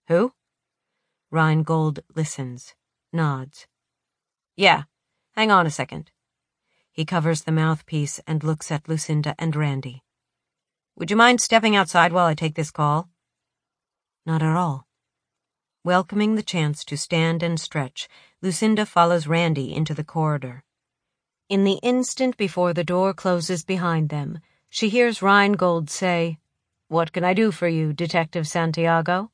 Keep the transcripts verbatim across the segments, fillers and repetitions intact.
Who? Reingold listens, nods. Yeah, hang on a second. He covers the mouthpiece and looks at Lucinda and Randy. Would you mind stepping outside while I take this call? Not at all. Welcoming the chance to stand and stretch, Lucinda follows Randy into the corridor. In the instant before the door closes behind them, she hears Reingold say, "What can I do for you, Detective Santiago?"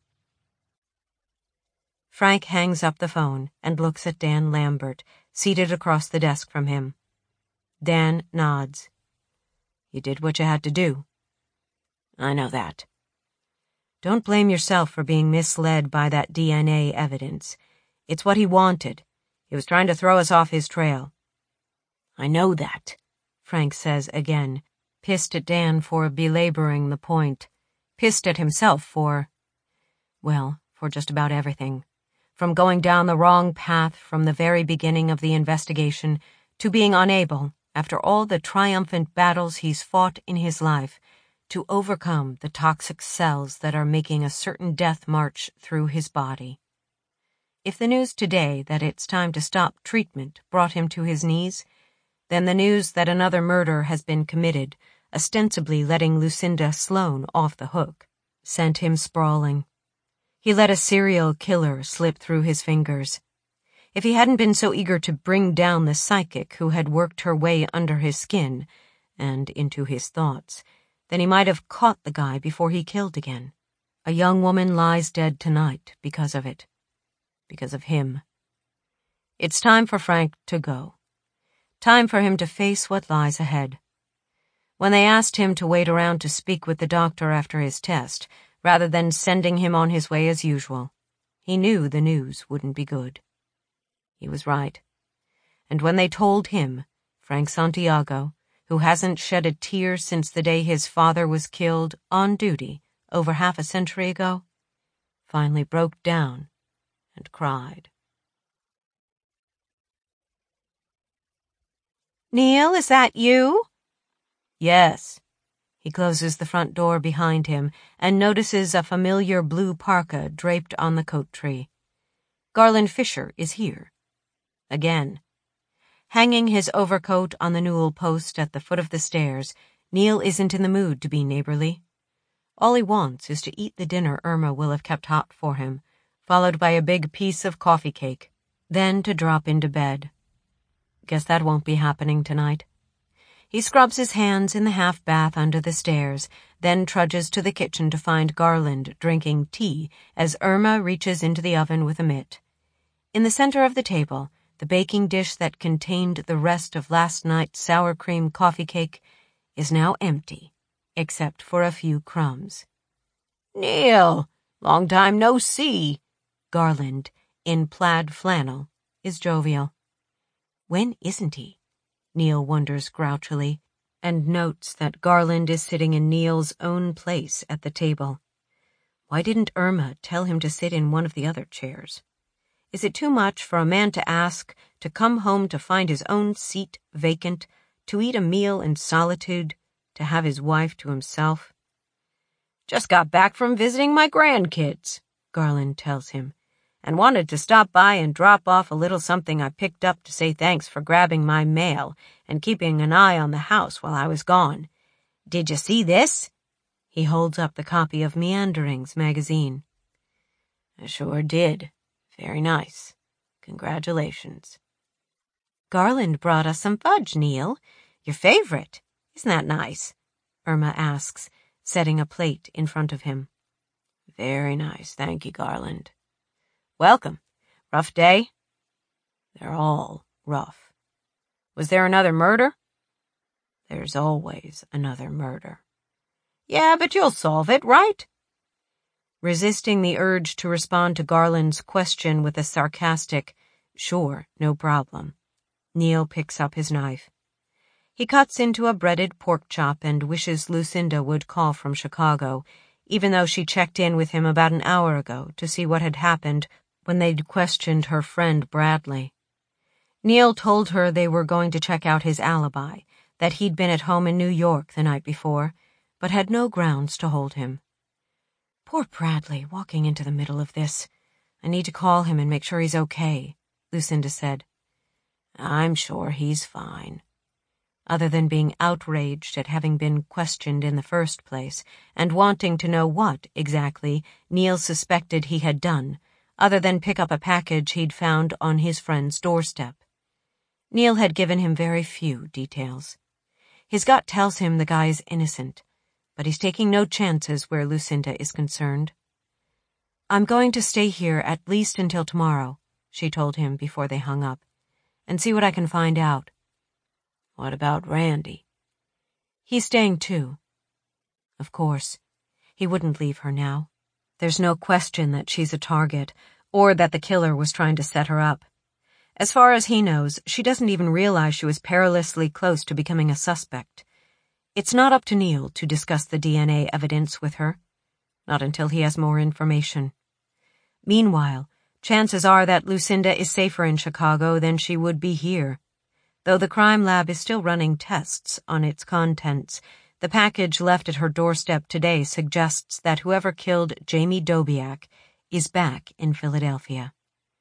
Frank hangs up the phone and looks at Dan Lambert, seated across the desk from him. Dan nods. You did what you had to do. I know that. Don't blame yourself for being misled by that D N A evidence. It's what he wanted. He was trying to throw us off his trail. I know that, Frank says again, pissed at Dan for belaboring the point, pissed at himself for, well, for just about everything. From going down the wrong path from the very beginning of the investigation to being unable, after all the triumphant battles he's fought in his life, to overcome the toxic cells that are making a certain death march through his body. If the news today that it's time to stop treatment brought him to his knees, then the news that another murder has been committed, ostensibly letting Lucinda Sloane off the hook, sent him sprawling. He let a serial killer slip through his fingers. If he hadn't been so eager to bring down the psychic who had worked her way under his skin and into his thoughts, then he might have caught the guy before he killed again. A young woman lies dead tonight because of it. Because of him. It's time for Frank to go. Time for him to face what lies ahead. When they asked him to wait around to speak with the doctor after his test, rather than sending him on his way as usual, he knew the news wouldn't be good. He was right. And when they told him, Frank Santiago, who hasn't shed a tear since the day his father was killed on duty over half a century ago, finally broke down and cried. Neil, is that you? Yes. He closes the front door behind him and notices a familiar blue parka draped on the coat tree. Garland Fisher is here. Again. Hanging his overcoat on the newel post at the foot of the stairs, Neil isn't in the mood to be neighborly. All he wants is to eat the dinner Irma will have kept hot for him, followed by a big piece of coffee cake, then to drop into bed. Guess that won't be happening tonight. He scrubs his hands in the half-bath under the stairs, then trudges to the kitchen to find Garland drinking tea as Irma reaches into the oven with a mitt. In the center of the table, the baking dish that contained the rest of last night's sour cream coffee cake is now empty, except for a few crumbs. Neil, long time no see. Garland, in plaid flannel, is jovial. When isn't he? Neil wonders grouchily, and notes that Garland is sitting in Neil's own place at the table. Why didn't Irma tell him to sit in one of the other chairs? Is it too much for a man to ask to come home to find his own seat vacant, to eat a meal in solitude, to have his wife to himself? Just got back from visiting my grandkids, Garland tells him, and wanted to stop by and drop off a little something I picked up to say thanks for grabbing my mail and keeping an eye on the house while I was gone. Did you see this? He holds up the copy of Meanderings magazine. I sure did. Very nice. Congratulations. Garland brought us some fudge, Neil. Your favorite. Isn't that nice? Irma asks, setting a plate in front of him. Very nice, thank you, Garland. Welcome. Rough day? They're all rough. Was there another murder? There's always another murder. Yeah, but you'll solve it, right? Resisting the urge to respond to Garland's question with a sarcastic, sure, no problem, Neil picks up his knife. He cuts into a breaded pork chop and wishes Lucinda would call from Chicago, even though she checked in with him about an hour ago to see what had happened when they'd questioned her friend Bradley. Neil told her they were going to check out his alibi, that he'd been at home in New York the night before, but had no grounds to hold him. Poor Bradley, walking into the middle of this. I need to call him and make sure he's okay, Lucinda said. I'm sure he's fine. Other than being outraged at having been questioned in the first place and wanting to know what, exactly, Neil suspected he had done, other than pick up a package he'd found on his friend's doorstep. Neil had given him very few details. His gut tells him the guy is innocent, but he's taking no chances where Lucinda is concerned. I'm going to stay here at least until tomorrow, she told him before they hung up, and see what I can find out. What about Randy? He's staying too. Of course. He wouldn't leave her now. There's no question that she's a target, or that the killer was trying to set her up. As far as he knows, she doesn't even realize she was perilously close to becoming a suspect. It's not up to Neil to discuss the D N A evidence with her. Not until he has more information. Meanwhile, chances are that Lucinda is safer in Chicago than she would be here. Though the crime lab is still running tests on its contents, the package left at her doorstep today suggests that whoever killed Jamie Dobiak is back in Philadelphia.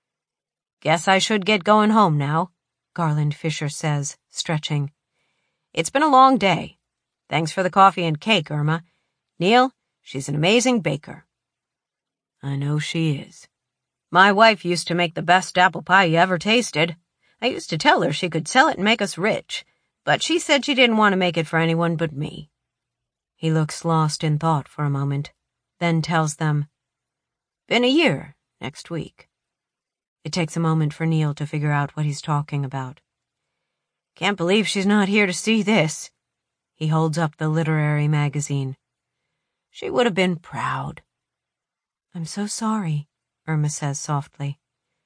Guess I should get going home now, Garland Fisher says, stretching. It's been a long day. Thanks for the coffee and cake, Irma. Neil, she's an amazing baker. I know she is. My wife used to make the best apple pie you ever tasted. I used to tell her she could sell it and make us rich, but she said she didn't want to make it for anyone but me. He looks lost in thought for a moment, then tells them, Been a year next week. It takes a moment for Neil to figure out what he's talking about. Can't believe she's not here to see this. He holds up the literary magazine. She would have been proud. I'm so sorry, Irma says softly.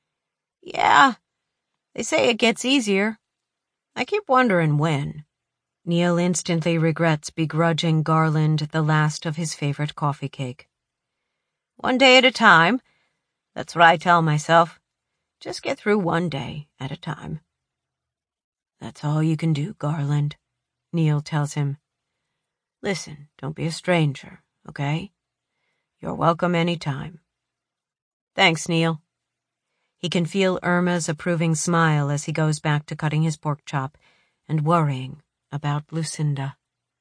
Yeah. They say it gets easier. I keep wondering when. Neil instantly regrets begrudging Garland the last of his favorite coffee cake. One day at a time. That's what I tell myself. Just get through one day at a time. That's all you can do, Garland, Neil tells him. Listen, don't be a stranger, okay? You're welcome any time. Thanks, Neil. He can feel Irma's approving smile as he goes back to cutting his pork chop and worrying about Lucinda.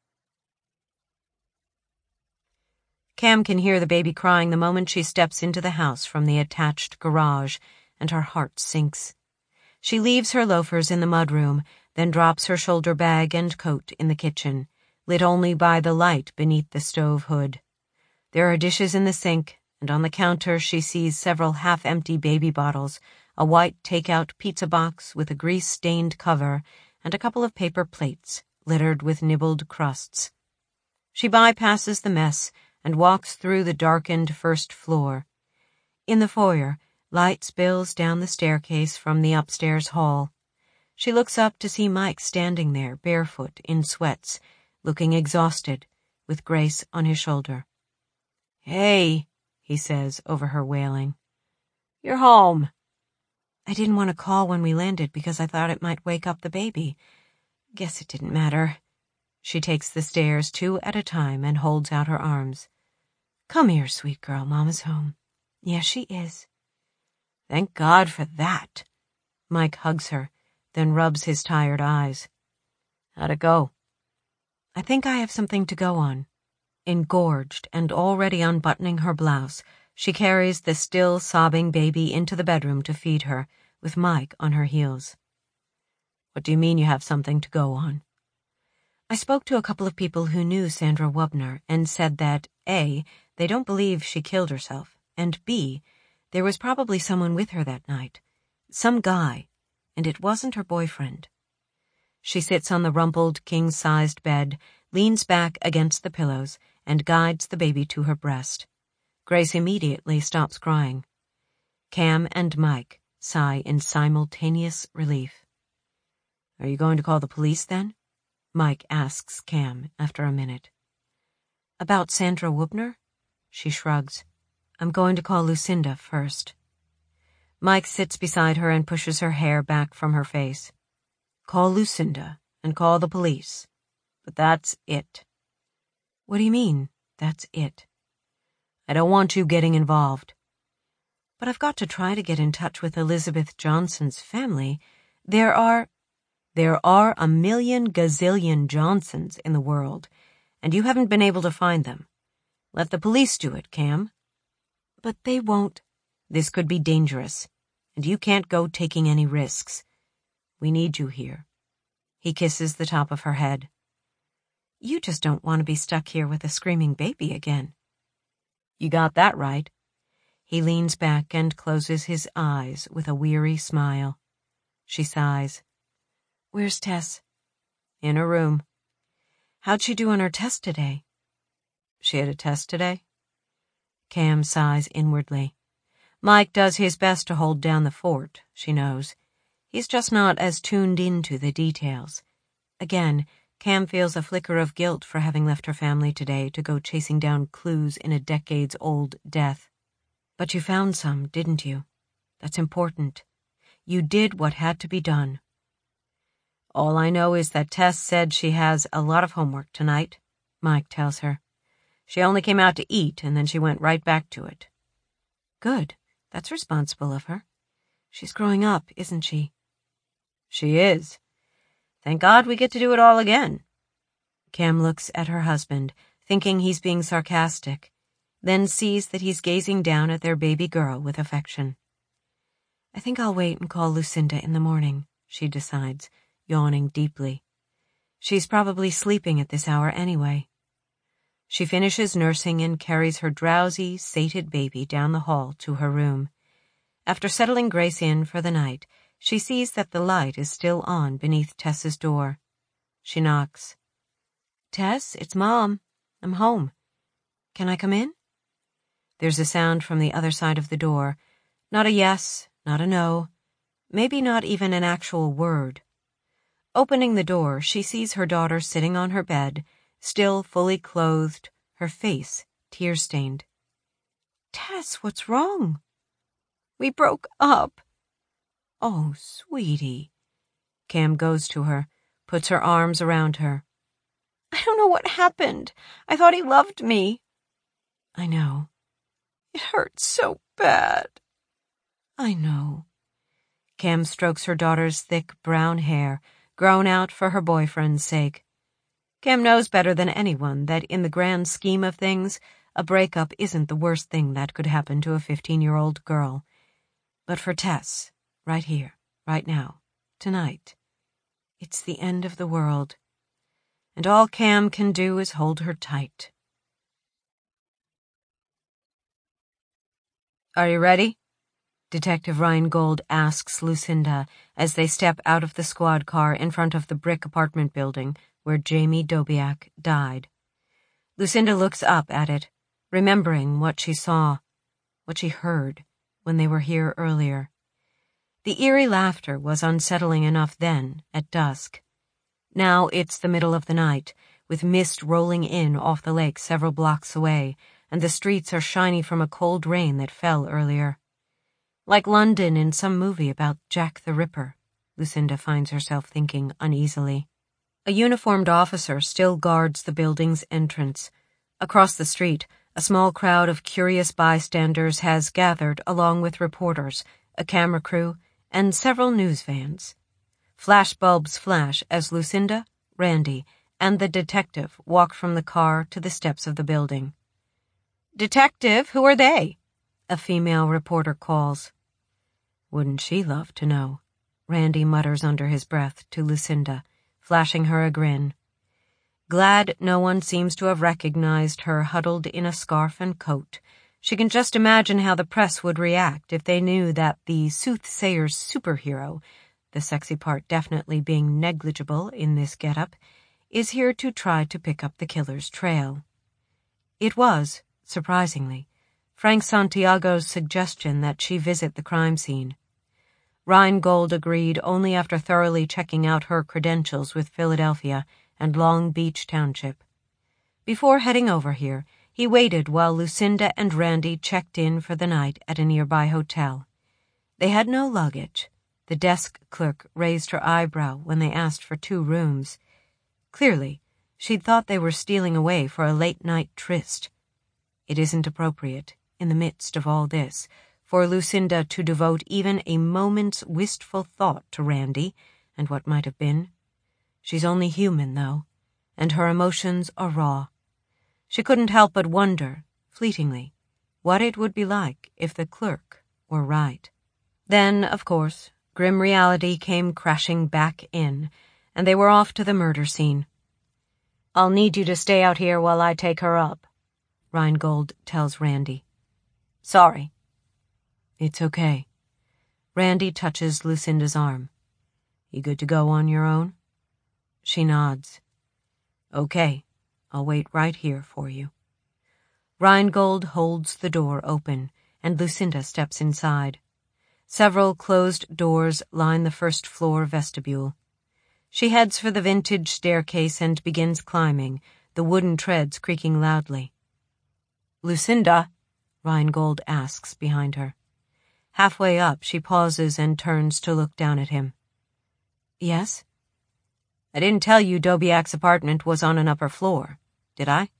Cam can hear the baby crying the moment she steps into the house from the attached garage, and her heart sinks. She leaves her loafers in the mudroom, then drops her shoulder bag and coat in the kitchen, lit only by the light beneath the stove hood. There are dishes in the sink, and on the counter she sees several half-empty baby bottles, a white take-out pizza box with a grease-stained cover, and a couple of paper plates littered with nibbled crusts. She bypasses the mess and walks through the darkened first floor. In the foyer, light spills down the staircase from the upstairs hall. She looks up to see Mike standing there, barefoot, in sweats, looking exhausted, with Grace on his shoulder. Hey, he says over her wailing. You're home. I didn't want to call when we landed because I thought it might wake up the baby. Guess it didn't matter. She takes the stairs two at a time and holds out her arms. Come here, sweet girl, Mama's home. Yes, she is. Thank God for that. Mike hugs her, then rubs his tired eyes. How'd it go? I think I have something to go on. Engorged and already unbuttoning her blouse, she carries the still sobbing baby into the bedroom to feed her, with Mike on her heels. What do you mean you have something to go on? I spoke to a couple of people who knew Sandra Wubner and said that, A, they don't believe she killed herself, and B, there was probably someone with her that night. Some guy, and it wasn't her boyfriend. She sits on the rumpled, king-sized bed, leans back against the pillows, and guides the baby to her breast. Grace immediately stops crying. Cam and Mike sigh in simultaneous relief. Are you going to call the police then? Mike asks Cam after a minute. About Sandra Wubner? She shrugs. I'm going to call Lucinda first. Mike sits beside her and pushes her hair back from her face. Call Lucinda and call the police. But that's it. What do you mean, that's it? I don't want you getting involved. But I've got to try to get in touch with Elizabeth Johnson's family. There are... There are a million gazillion Johnsons in the world, and you haven't been able to find them. Let the police do it, Cam. But they won't. This could be dangerous, and you can't go taking any risks. We need you here. He kisses the top of her head. You just don't want to be stuck here with a screaming baby again. You got that right. He leans back and closes his eyes with a weary smile. She sighs. Where's Tess? In her room. How'd she do on her test today? She had a test today? Cam sighs inwardly. Mike does his best to hold down the fort, she knows. He's just not as tuned into the details. Again, Cam feels a flicker of guilt for having left her family today to go chasing down clues in a decades-old death. But you found some, didn't you? That's important. You did what had to be done. All I know is that Tess said she has a lot of homework tonight, Mike tells her. She only came out to eat, and then she went right back to it. Good. That's responsible of her. She's growing up, isn't she? She is. Thank God we get to do it all again. Cam looks at her husband, thinking he's being sarcastic, then sees that he's gazing down at their baby girl with affection. I think I'll wait and call Lucinda in the morning, she decides, yawning deeply. She's probably sleeping at this hour anyway. She finishes nursing and carries her drowsy, sated baby down the hall to her room. After settling Grace in for the night, she sees that the light is still on beneath Tess's door. She knocks. Tess, it's Mom. I'm home. Can I come in? There's a sound from the other side of the door. Not a yes, not a no. Maybe not even an actual word. Opening the door, she sees her daughter sitting on her bed, still fully clothed, her face tear-stained. Tess, what's wrong? We broke up. Oh, sweetie. Cam goes to her, puts her arms around her. I don't know what happened. I thought he loved me. I know. It hurts so bad. I know. Cam strokes her daughter's thick brown hair, grown out for her boyfriend's sake. Cam knows better than anyone that in the grand scheme of things, a breakup isn't the worst thing that could happen to a fifteen-year-old girl. But for Tess, right here, right now, tonight, it's the end of the world. And all Cam can do is hold her tight. Are you ready? Detective Reingold asks Lucinda as they step out of the squad car in front of the brick apartment building where Jamie Dobiak died. Lucinda looks up at it, remembering what she saw, what she heard when they were here earlier. The eerie laughter was unsettling enough then, at dusk. Now it's the middle of the night, with mist rolling in off the lake several blocks away, and the streets are shiny from a cold rain that fell earlier. Like London in some movie about Jack the Ripper, Lucinda finds herself thinking uneasily. A uniformed officer still guards the building's entrance. Across the street, a small crowd of curious bystanders has gathered along with reporters, a camera crew, and several news vans. Flashbulbs flash as Lucinda, Randy, and the detective walk from the car to the steps of the building. Detective, who are they? A female reporter calls. Wouldn't she love to know? Randy mutters under his breath to Lucinda, flashing her a grin. Glad no one seems to have recognized her huddled in a scarf and coat. She can just imagine how the press would react if they knew that the soothsayer's superhero, the sexy part definitely being negligible in this getup, is here to try to pick up the killer's trail. It was, surprisingly, Frank Santiago's suggestion that she visit the crime scene. Reingold agreed only after thoroughly checking out her credentials with Philadelphia and Long Beach Township. Before heading over here, he waited while Lucinda and Randy checked in for the night at a nearby hotel. They had no luggage. The desk clerk raised her eyebrow when they asked for two rooms. Clearly, she'd thought they were stealing away for a late-night tryst. It isn't appropriate, in the midst of all this, for Lucinda to devote even a moment's wistful thought to Randy and what might have been. She's only human, though, and her emotions are raw. She couldn't help but wonder, fleetingly, what it would be like if the clerk were right. Then, of course, grim reality came crashing back in, and they were off to the murder scene. "I'll need you to stay out here while I take her up," Reingold tells Randy. "Sorry." "It's okay." Randy touches Lucinda's arm. "You good to go on your own?" She nods. "Okay, I'll wait right here for you." Reingold holds the door open, and Lucinda steps inside. Several closed doors line the first-floor vestibule. She heads for the vintage staircase and begins climbing, the wooden treads creaking loudly. "Lucinda?" Reingold asks behind her. Halfway up, she pauses and turns to look down at him. "Yes?" "I didn't tell you Dobiak's apartment was on an upper floor, did I?"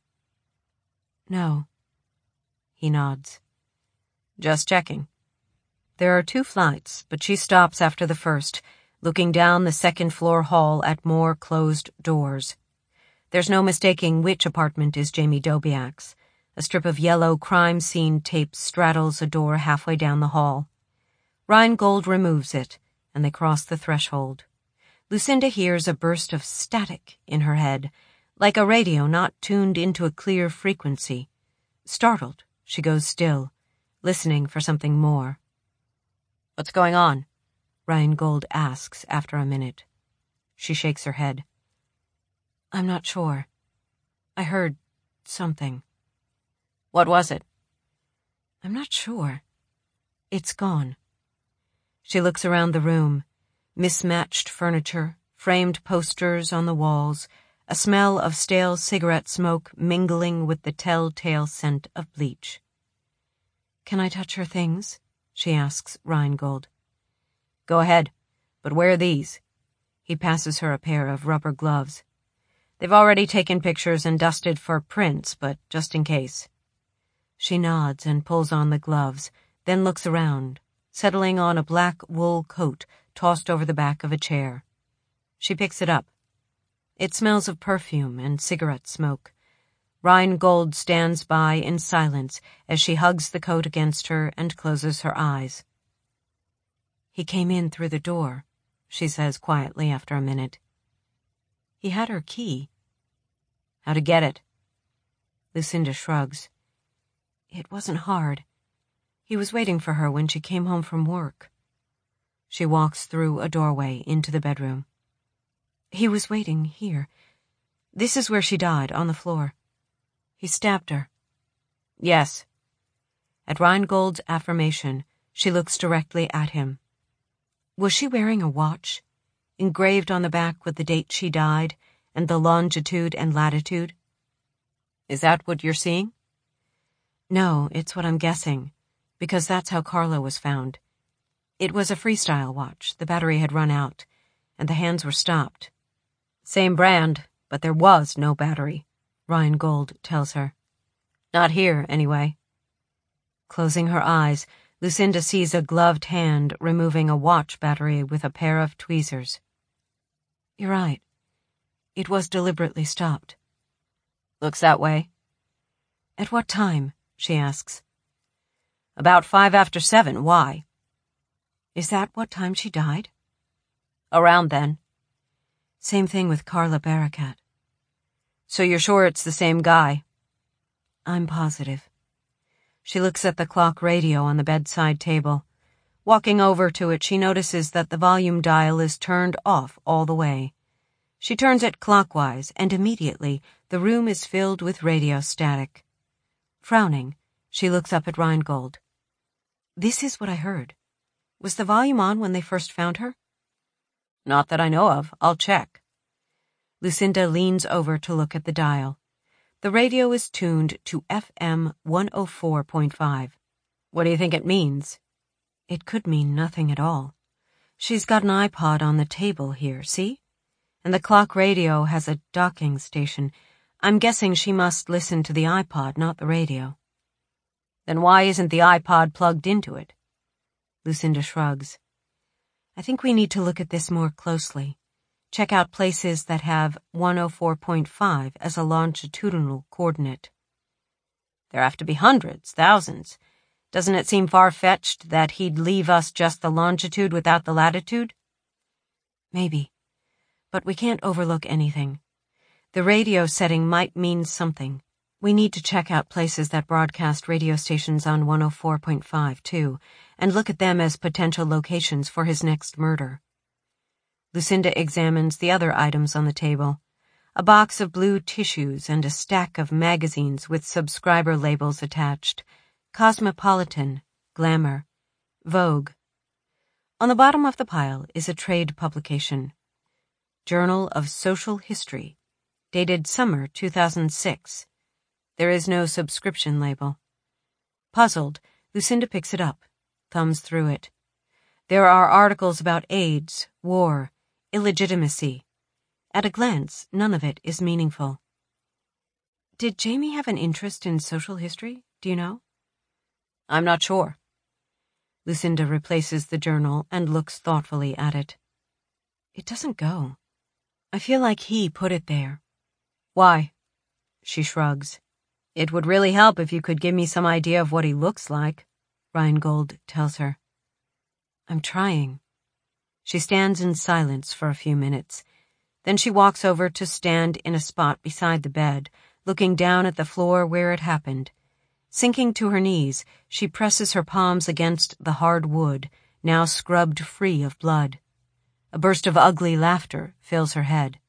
"No." He nods. "Just checking." There are two flights, but she stops after the first, looking down the second-floor hall at more closed doors. There's no mistaking which apartment is Jamie Dobiak's. A strip of yellow crime scene tape straddles a door halfway down the hall. Reingold removes it, and they cross the threshold. Lucinda hears a burst of static in her head, like a radio not tuned into a clear frequency. Startled, she goes still, listening for something more. "What's going on?" Reingold asks after a minute. She shakes her head. "I'm not sure. I heard something." "What was it?" "I'm not sure. It's gone." She looks around the room. Mismatched furniture, framed posters on the walls, a smell of stale cigarette smoke mingling with the telltale scent of bleach. "Can I touch her things?" she asks Reingold. "Go ahead, but wear these." He passes her a pair of rubber gloves. "They've already taken pictures and dusted for prints, but just in case." She nods and pulls on the gloves, then looks around, settling on a black wool coat tossed over the back of a chair. She picks it up. It smells of perfume and cigarette smoke. Reingold stands by in silence as she hugs the coat against her and closes her eyes. "He came in through the door," she says quietly after a minute. "He had her key." "How to get it?" Lucinda shrugs. "It wasn't hard. He was waiting for her when she came home from work." She walks through a doorway into the bedroom. "He was waiting here. This is where she died, on the floor. He stabbed her." "Yes." At Reingold's affirmation, she looks directly at him. "Was she wearing a watch, engraved on the back with the date she died and the longitude and latitude?" "Is that what you're seeing?" "No, it's what I'm guessing, because that's how Carla was found. It was a freestyle watch. The battery had run out, and the hands were stopped." "Same brand, but there was no battery," Reingold tells her. "Not here, anyway." Closing her eyes, Lucinda sees a gloved hand removing a watch battery with a pair of tweezers. "You're right. It was deliberately stopped." "Looks that way." "At what time?" she asks. "About five after seven. Why?" "Is that what time she died?" "Around then." "Same thing with Carla Barakat." "So you're sure it's the same guy?" "I'm positive." She looks at the clock radio on the bedside table. Walking over to it, she notices that the volume dial is turned off all the way. She turns it clockwise, and immediately the room is filled with radio static. Frowning, she looks up at Reingold. "This is what I heard. Was the volume on when they first found her?" "Not that I know of. I'll check." Lucinda leans over to look at the dial. The radio is tuned to F M one oh four point five. "What do you think it means?" "It could mean nothing at all. She's got an iPod on the table here, see? And the clock radio has a docking station. I'm guessing she must listen to the iPod, not the radio." Then why isn't the iPod plugged into it? Lucinda shrugs. I think we need to look at this more closely. Check out places that have one oh four point five as a longitudinal coordinate. There have to be hundreds, thousands. Doesn't it seem far-fetched that he'd leave us just the longitude without the latitude? Maybe. But we can't overlook anything. The radio setting might mean something. We need to check out places that broadcast radio stations on one oh four point five, too, and look at them as potential locations for his next murder. Lucinda examines the other items on the table. A box of blue tissues and a stack of magazines with subscriber labels attached. Cosmopolitan, Glamour, Vogue. On the bottom of the pile is a trade publication. Journal of Social History, dated summer two thousand six. There is no subscription label. Puzzled, Lucinda picks it up, thumbs through it. There are articles about AIDS, war, illegitimacy. At a glance, none of it is meaningful. Did Jamie have an interest in social history? Do you know? I'm not sure. Lucinda replaces the journal and looks thoughtfully at it. It doesn't go. I feel like he put it there. Why? She shrugs. It would really help if you could give me some idea of what he looks like, Reingold tells her. I'm trying. She stands in silence for a few minutes. Then she walks over to stand in a spot beside the bed, looking down at the floor where it happened. Sinking to her knees, she presses her palms against the hard wood, now scrubbed free of blood. A burst of ugly laughter fills her head.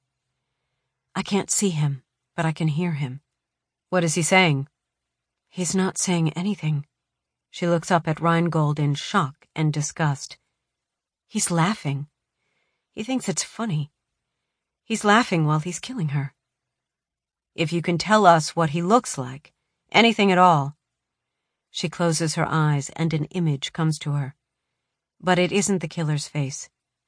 I can't see him, but I can hear him. What is he saying? He's not saying anything. She looks up at Reingold in shock and disgust. He's laughing. He thinks it's funny. He's laughing while he's killing her. If you can tell us what he looks like, anything at all. She closes her eyes and an image comes to her. But it isn't the killer's face.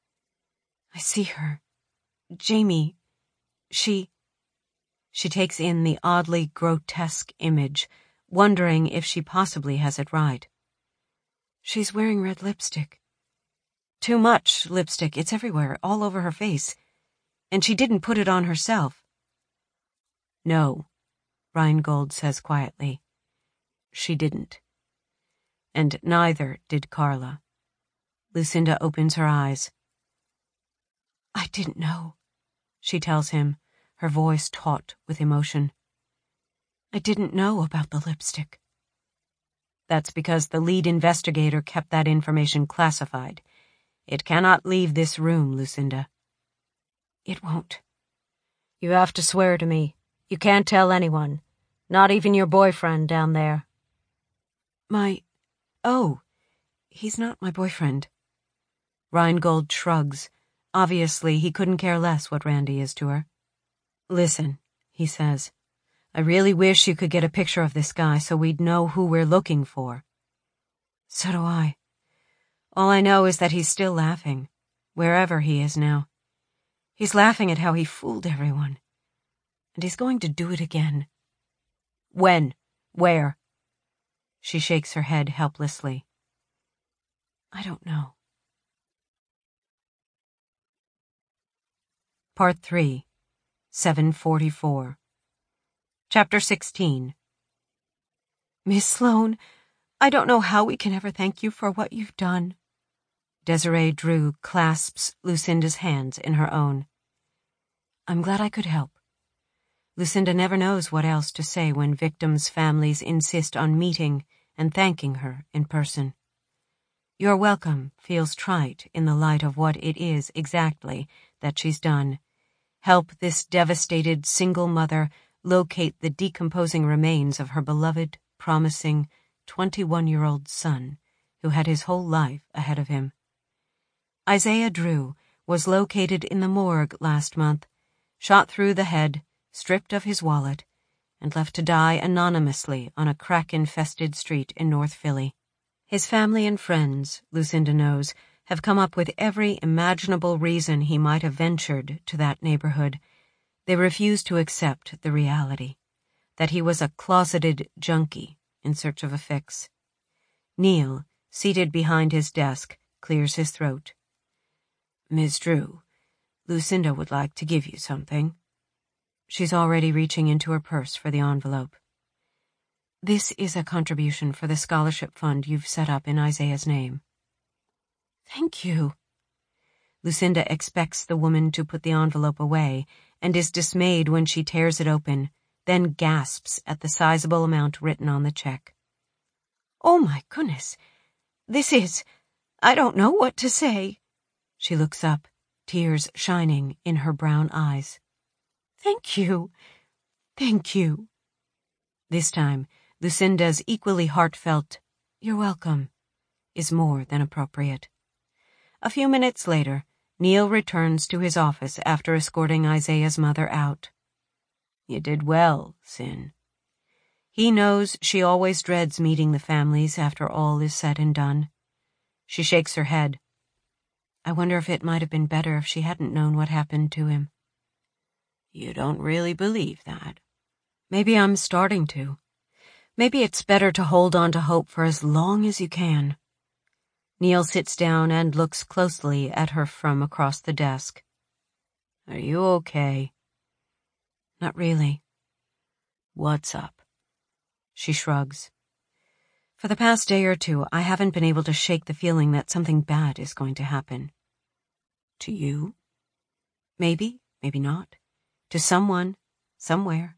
I see her. Jamie. She... She takes in the oddly grotesque image, wondering if she possibly has it right. She's wearing red lipstick. Too much lipstick. It's everywhere, all over her face. And she didn't put it on herself. No, Reingold says quietly. She didn't. And neither did Carla. Lucinda opens her eyes. I didn't know, she tells him, her voice taut with emotion. I didn't know about the lipstick. That's because the lead investigator kept that information classified. It cannot leave this room, Lucinda. It won't. You have to swear to me. You can't tell anyone. Not even your boyfriend down there. My... Oh, he's not my boyfriend. Reingold shrugs. Obviously, he couldn't care less what Randy is to her. Listen, he says. I really wish you could get a picture of this guy so we'd know who we're looking for. So do I. All I know is that he's still laughing, wherever he is now. He's laughing at how he fooled everyone. And he's going to do it again. When? Where? She shakes her head helplessly. I don't know. Part three, seven forty-four. Chapter sixteen. Miss Sloane, I don't know how we can ever thank you for what you've done. Desiree Drew clasps Lucinda's hands in her own. I'm glad I could help. Lucinda never knows what else to say when victims' families insist on meeting and thanking her in person. Your welcome feels trite in the light of what it is exactly that she's done. Help this devastated single mother locate the decomposing remains of her beloved, promising, twenty-one-year-old son who had his whole life ahead of him. Isaiah Drew was located in the morgue last month, shot through the head, stripped of his wallet, and left to die anonymously on a crack-infested street in North Philly. His family and friends, Lucinda knows, have come up with every imaginable reason he might have ventured to that neighborhood. They refuse to accept the reality that he was a closeted junkie in search of a fix. Neil, seated behind his desk, clears his throat. Miss Drew, Lucinda would like to give you something. She's already reaching into her purse for the envelope. This is a contribution for the scholarship fund you've set up in Isaiah's name. Thank you. Lucinda expects the woman to put the envelope away and is dismayed when she tears it open, then gasps at the sizable amount written on the check. Oh my goodness, this is... I don't know what to say. She looks up, tears shining in her brown eyes. Thank you. Thank you. This time, Lucinda's equally heartfelt, "You're welcome," is more than appropriate. A few minutes later, Neil returns to his office after escorting Isaiah's mother out. You did well, Sin. He knows she always dreads meeting the families after all is said and done. She shakes her head. I wonder if it might have been better if she hadn't known what happened to him. You don't really believe that? Maybe I'm starting to. Maybe it's better to hold on to hope for as long as you can. Neil sits down and looks closely at her from across the desk. Are you okay? Not really. What's up? She shrugs. For the past day or two, I haven't been able to shake the feeling that something bad is going to happen. To you? Maybe, maybe not. To someone, somewhere.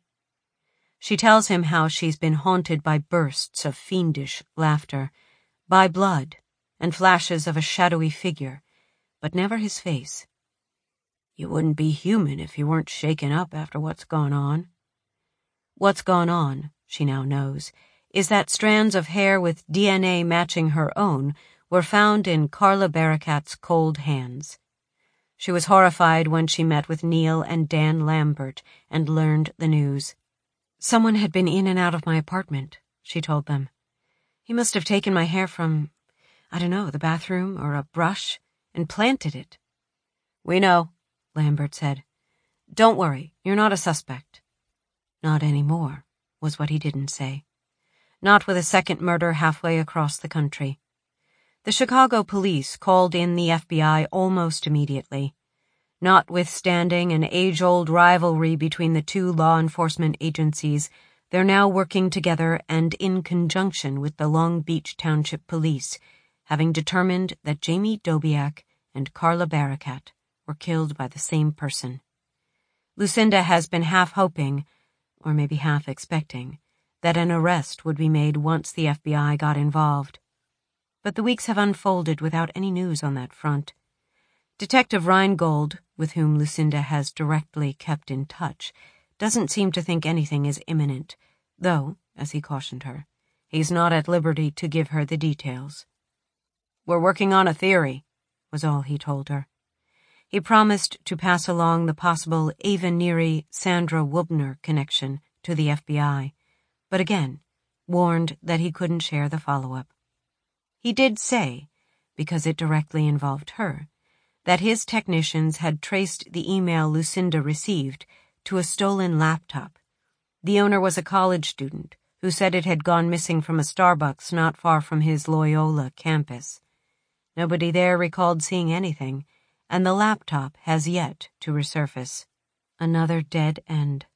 She tells him how she's been haunted by bursts of fiendish laughter, by blood, and flashes of a shadowy figure, but never his face. You wouldn't be human if you weren't shaken up after what's gone on. What's gone on, she now knows, is that strands of hair with D N A matching her own were found in Carla Barricat's cold hands. She was horrified when she met with Neil and Dan Lambert and learned the news. Someone had been in and out of my apartment, she told them. He must have taken my hair from, I don't know, the bathroom or a brush, and planted it. We know, Lambert said. Don't worry, you're not a suspect. Not anymore, was what he didn't say. Not with a second murder halfway across the country. The Chicago police called in the F B I almost immediately. Notwithstanding an age-old rivalry between the two law enforcement agencies, they're now working together and in conjunction with the Long Beach Township Police, having determined that Jamie Dobiak and Carla Barricat were killed by the same person. Lucinda has been half hoping, or maybe half expecting, that an arrest would be made once the F B I got involved. But the weeks have unfolded without any news on that front. Detective Reingold, with whom Lucinda has directly kept in touch, doesn't seem to think anything is imminent, though, as he cautioned her, he's not at liberty to give her the details. We're working on a theory, was all he told her. He promised to pass along the possible Ava Neary-Sandra Wubner connection to the F B I, but again, warned that he couldn't share the follow-up. He did say, because it directly involved her, that his technicians had traced the email Lucinda received to a stolen laptop. The owner was a college student who said it had gone missing from a Starbucks not far from his Loyola campus. Nobody there recalled seeing anything, and the laptop has yet to resurface. Another dead end.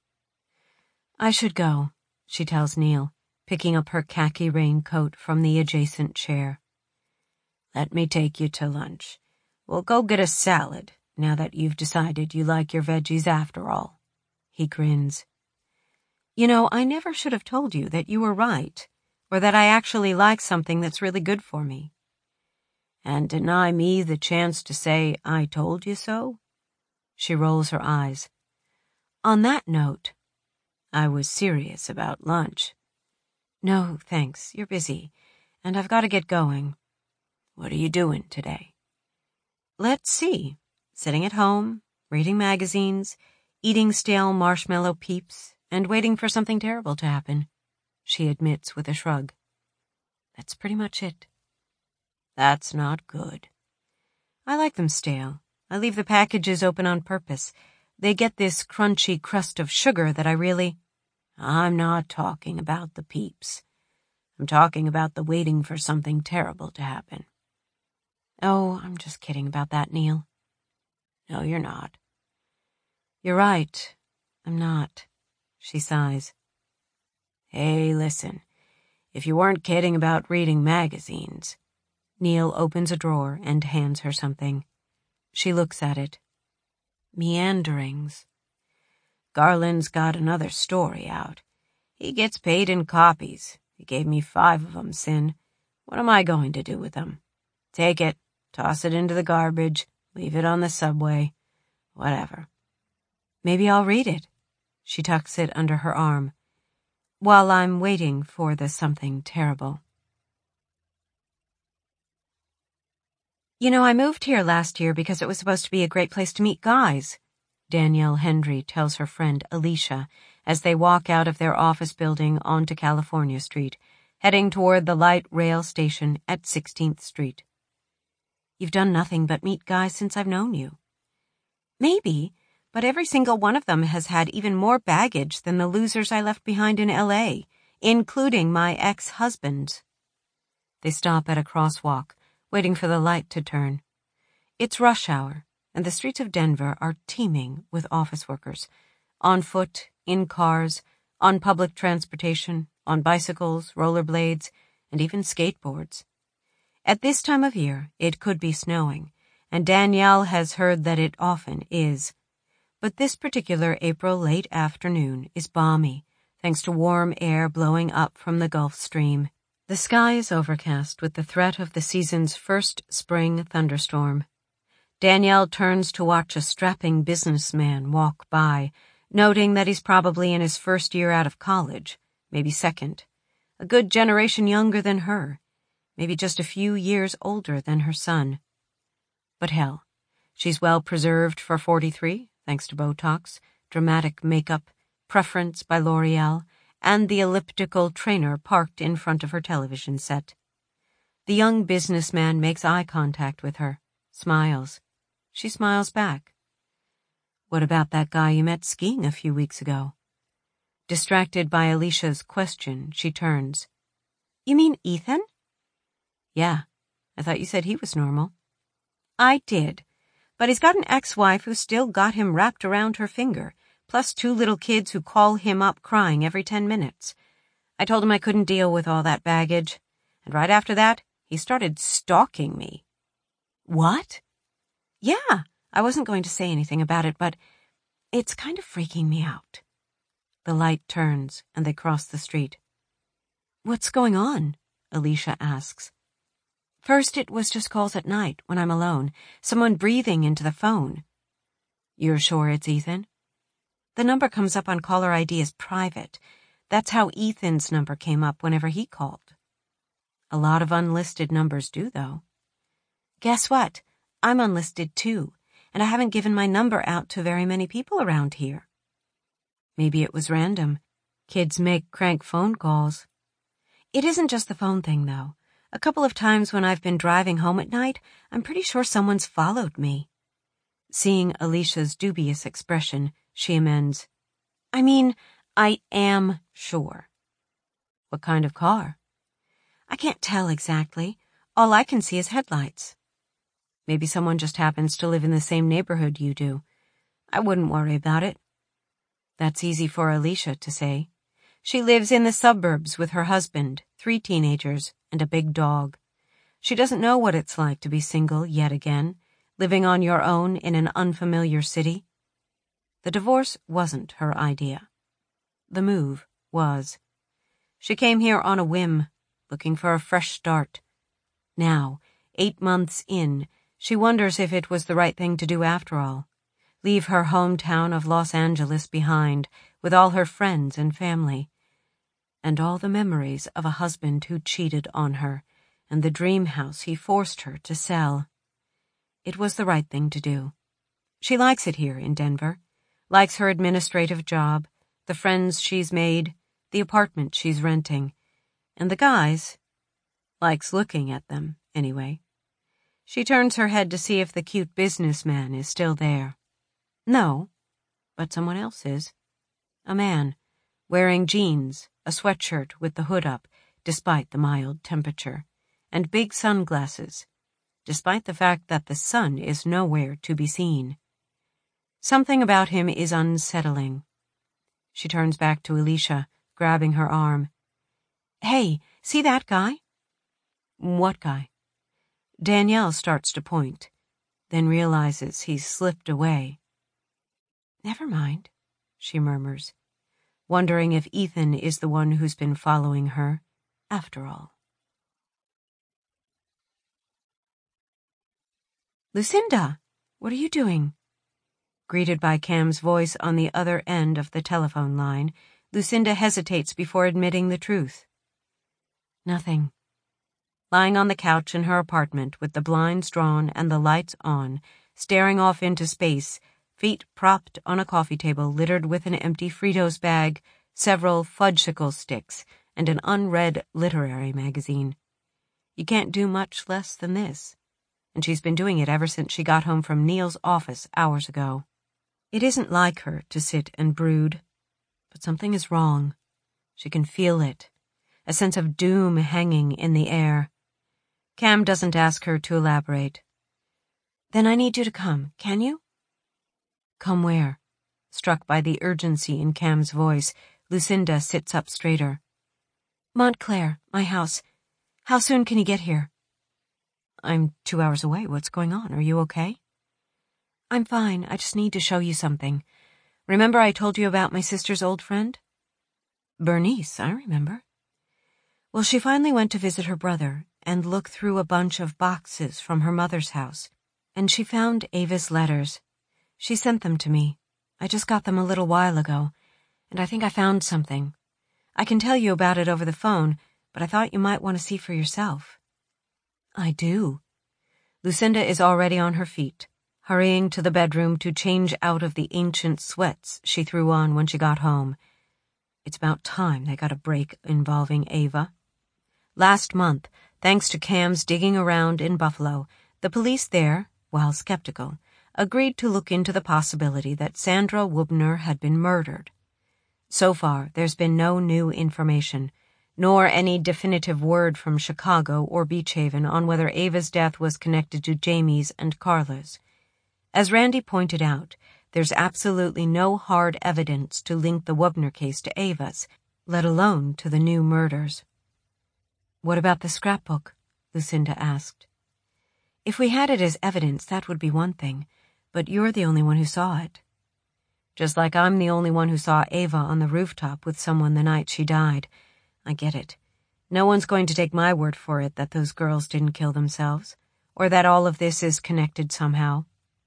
I should go, she tells Neil, picking up her khaki raincoat from the adjacent chair. Let me take you to lunch. We'll go get a salad, now that you've decided you like your veggies after all. He grins. You know, I never should have told you that you were right, or that I actually like something that's really good for me. And deny me the chance to say, I told you so? She rolls her eyes. On that note, I was serious about lunch. No, thanks, you're busy, and I've got to get going. What are you doing today? Let's see. Sitting at home, reading magazines, eating stale marshmallow peeps, and waiting for something terrible to happen, she admits with a shrug. That's pretty much it. That's not good. I like them stale. I leave the packages open on purpose. They get this crunchy crust of sugar that I really... I'm not talking about the peeps. I'm talking about the waiting for something terrible to happen. Oh, I'm just kidding about that, Neil. No, you're not. You're right. I'm not. She sighs. Hey, listen. If you weren't kidding about reading magazines. Neil opens a drawer and hands her something. She looks at it. Meanderings. Garland's got another story out. He gets paid in copies. He gave me five of them, Sin. What am I going to do with them? Take it, toss it into the garbage, leave it on the subway. Whatever. Maybe I'll read it. She tucks it under her arm. While I'm waiting for the something terrible. You know, I moved here last year because it was supposed to be a great place to meet guys, Danielle Hendry tells her friend Alicia as they walk out of their office building onto California Street, heading toward the light rail station at sixteenth Street. You've done nothing but meet guys since I've known you. Maybe, but every single one of them has had even more baggage than the losers I left behind in L A, including my ex-husband. They stop at a crosswalk, waiting for the light to turn. It's rush hour, and the streets of Denver are teeming with office workers, on foot, in cars, on public transportation, on bicycles, rollerblades, and even skateboards. At this time of year, it could be snowing, and Danielle has heard that it often is. But this particular April late afternoon is balmy, thanks to warm air blowing up from the Gulf Stream. The sky is overcast with the threat of the season's first spring thunderstorm. Danielle turns to watch a strapping businessman walk by, noting that he's probably in his first year out of college, maybe second, a good generation younger than her, maybe just a few years older than her son. But hell, she's well preserved for forty-three, thanks to Botox, dramatic makeup, preference by L'Oreal, and the elliptical trainer parked in front of her television set. The young businessman makes eye contact with her, smiles. She smiles back. What about that guy you met skiing a few weeks ago? Distracted by Alicia's question, she turns. You mean Ethan? Yeah, I thought you said he was normal. I did, but he's got an ex-wife who's still got him wrapped around her finger, plus two little kids who call him up crying every ten minutes. I told him I couldn't deal with all that baggage, and right after that, he started stalking me. What? Yeah, I wasn't going to say anything about it, but it's kind of freaking me out. The light turns, and they cross the street. What's going on? Alicia asks. First, it was just calls at night, when I'm alone, someone breathing into the phone. You're sure it's Ethan? The number comes up on caller I D as private. That's how Ethan's number came up whenever he called. A lot of unlisted numbers do, though. Guess what? I'm unlisted, too, and I haven't given my number out to very many people around here. Maybe it was random. Kids make crank phone calls. It isn't just the phone thing, though. A couple of times when I've been driving home at night, I'm pretty sure someone's followed me. Seeing Alicia's dubious expression, she amends. I mean, I am sure. What kind of car? I can't tell exactly. All I can see is headlights. Maybe someone just happens to live in the same neighborhood you do. I wouldn't worry about it. That's easy for Alicia to say. She lives in the suburbs with her husband, three teenagers, and a big dog. She doesn't know what it's like to be single yet again, living on your own in an unfamiliar city. The divorce wasn't her idea. The move was. She came here on a whim, looking for a fresh start. Now, eight months in, she wonders if it was the right thing to do after all. Leave her hometown of Los Angeles behind, with all her friends and family. And all the memories of a husband who cheated on her, and the dream house he forced her to sell. It was the right thing to do. She likes it here in Denver, likes her administrative job, the friends she's made, the apartment she's renting, and the guys. Likes looking at them, anyway. She turns her head to see if the cute businessman is still there. No, but someone else is. A man, wearing jeans, a sweatshirt with the hood up, despite the mild temperature, and big sunglasses, despite the fact that the sun is nowhere to be seen. Something about him is unsettling. She turns back to Alicia, grabbing her arm. "Hey, see that guy?" "What guy?" Danielle starts to point, then realizes he's slipped away. "Never mind," she murmurs, wondering if Ethan is the one who's been following her, after all. "Lucinda, what are you doing?" Greeted by Cam's voice on the other end of the telephone line, Lucinda hesitates before admitting the truth. "Nothing." Lying on the couch in her apartment with the blinds drawn and the lights on, staring off into space, feet propped on a coffee table littered with an empty Fritos bag, several fudgesicle sticks, and an unread literary magazine. You can't do much less than this, and she's been doing it ever since she got home from Neil's office hours ago. It isn't like her to sit and brood, but something is wrong. She can feel it, a sense of doom hanging in the air. Cam doesn't ask her to elaborate. "Then I need you to come, can you?" "Come where?" Struck by the urgency in Cam's voice, Lucinda sits up straighter. "Montclair, my house. How soon can you get here?" "I'm two hours away. What's going on? Are you okay?" "I'm fine. I just need to show you something. Remember I told you about my sister's old friend?" "Bernice, I remember." Well, she finally went to visit her brother and looked through a bunch of boxes from her mother's house, and she found Ava's letters. She sent them to me. I just got them a little while ago, and I think I found something. I can tell you about it over the phone, but I thought you might want to see for yourself." "I do." Lucinda is already on her feet, hurrying to the bedroom to change out of the ancient sweats she threw on when she got home. It's about time they got a break involving Ava. Last month, thanks to Cam's digging around in Buffalo, the police there, while skeptical, agreed to look into the possibility that Sandra Wubner had been murdered. So far, there's been no new information, nor any definitive word from Chicago or Beach Haven on whether Ava's death was connected to Jamie's and Carla's. As Randy pointed out, there's absolutely no hard evidence to link the Wubner case to Ava's, let alone to the new murders. "What about the scrapbook?" Lucinda asked. "If we had it as evidence, that would be one thing, but you're the only one who saw it. Just like I'm the only one who saw Ava on the rooftop with someone the night she died. I get it. No one's going to take my word for it that those girls didn't kill themselves, or that all of this is connected somehow."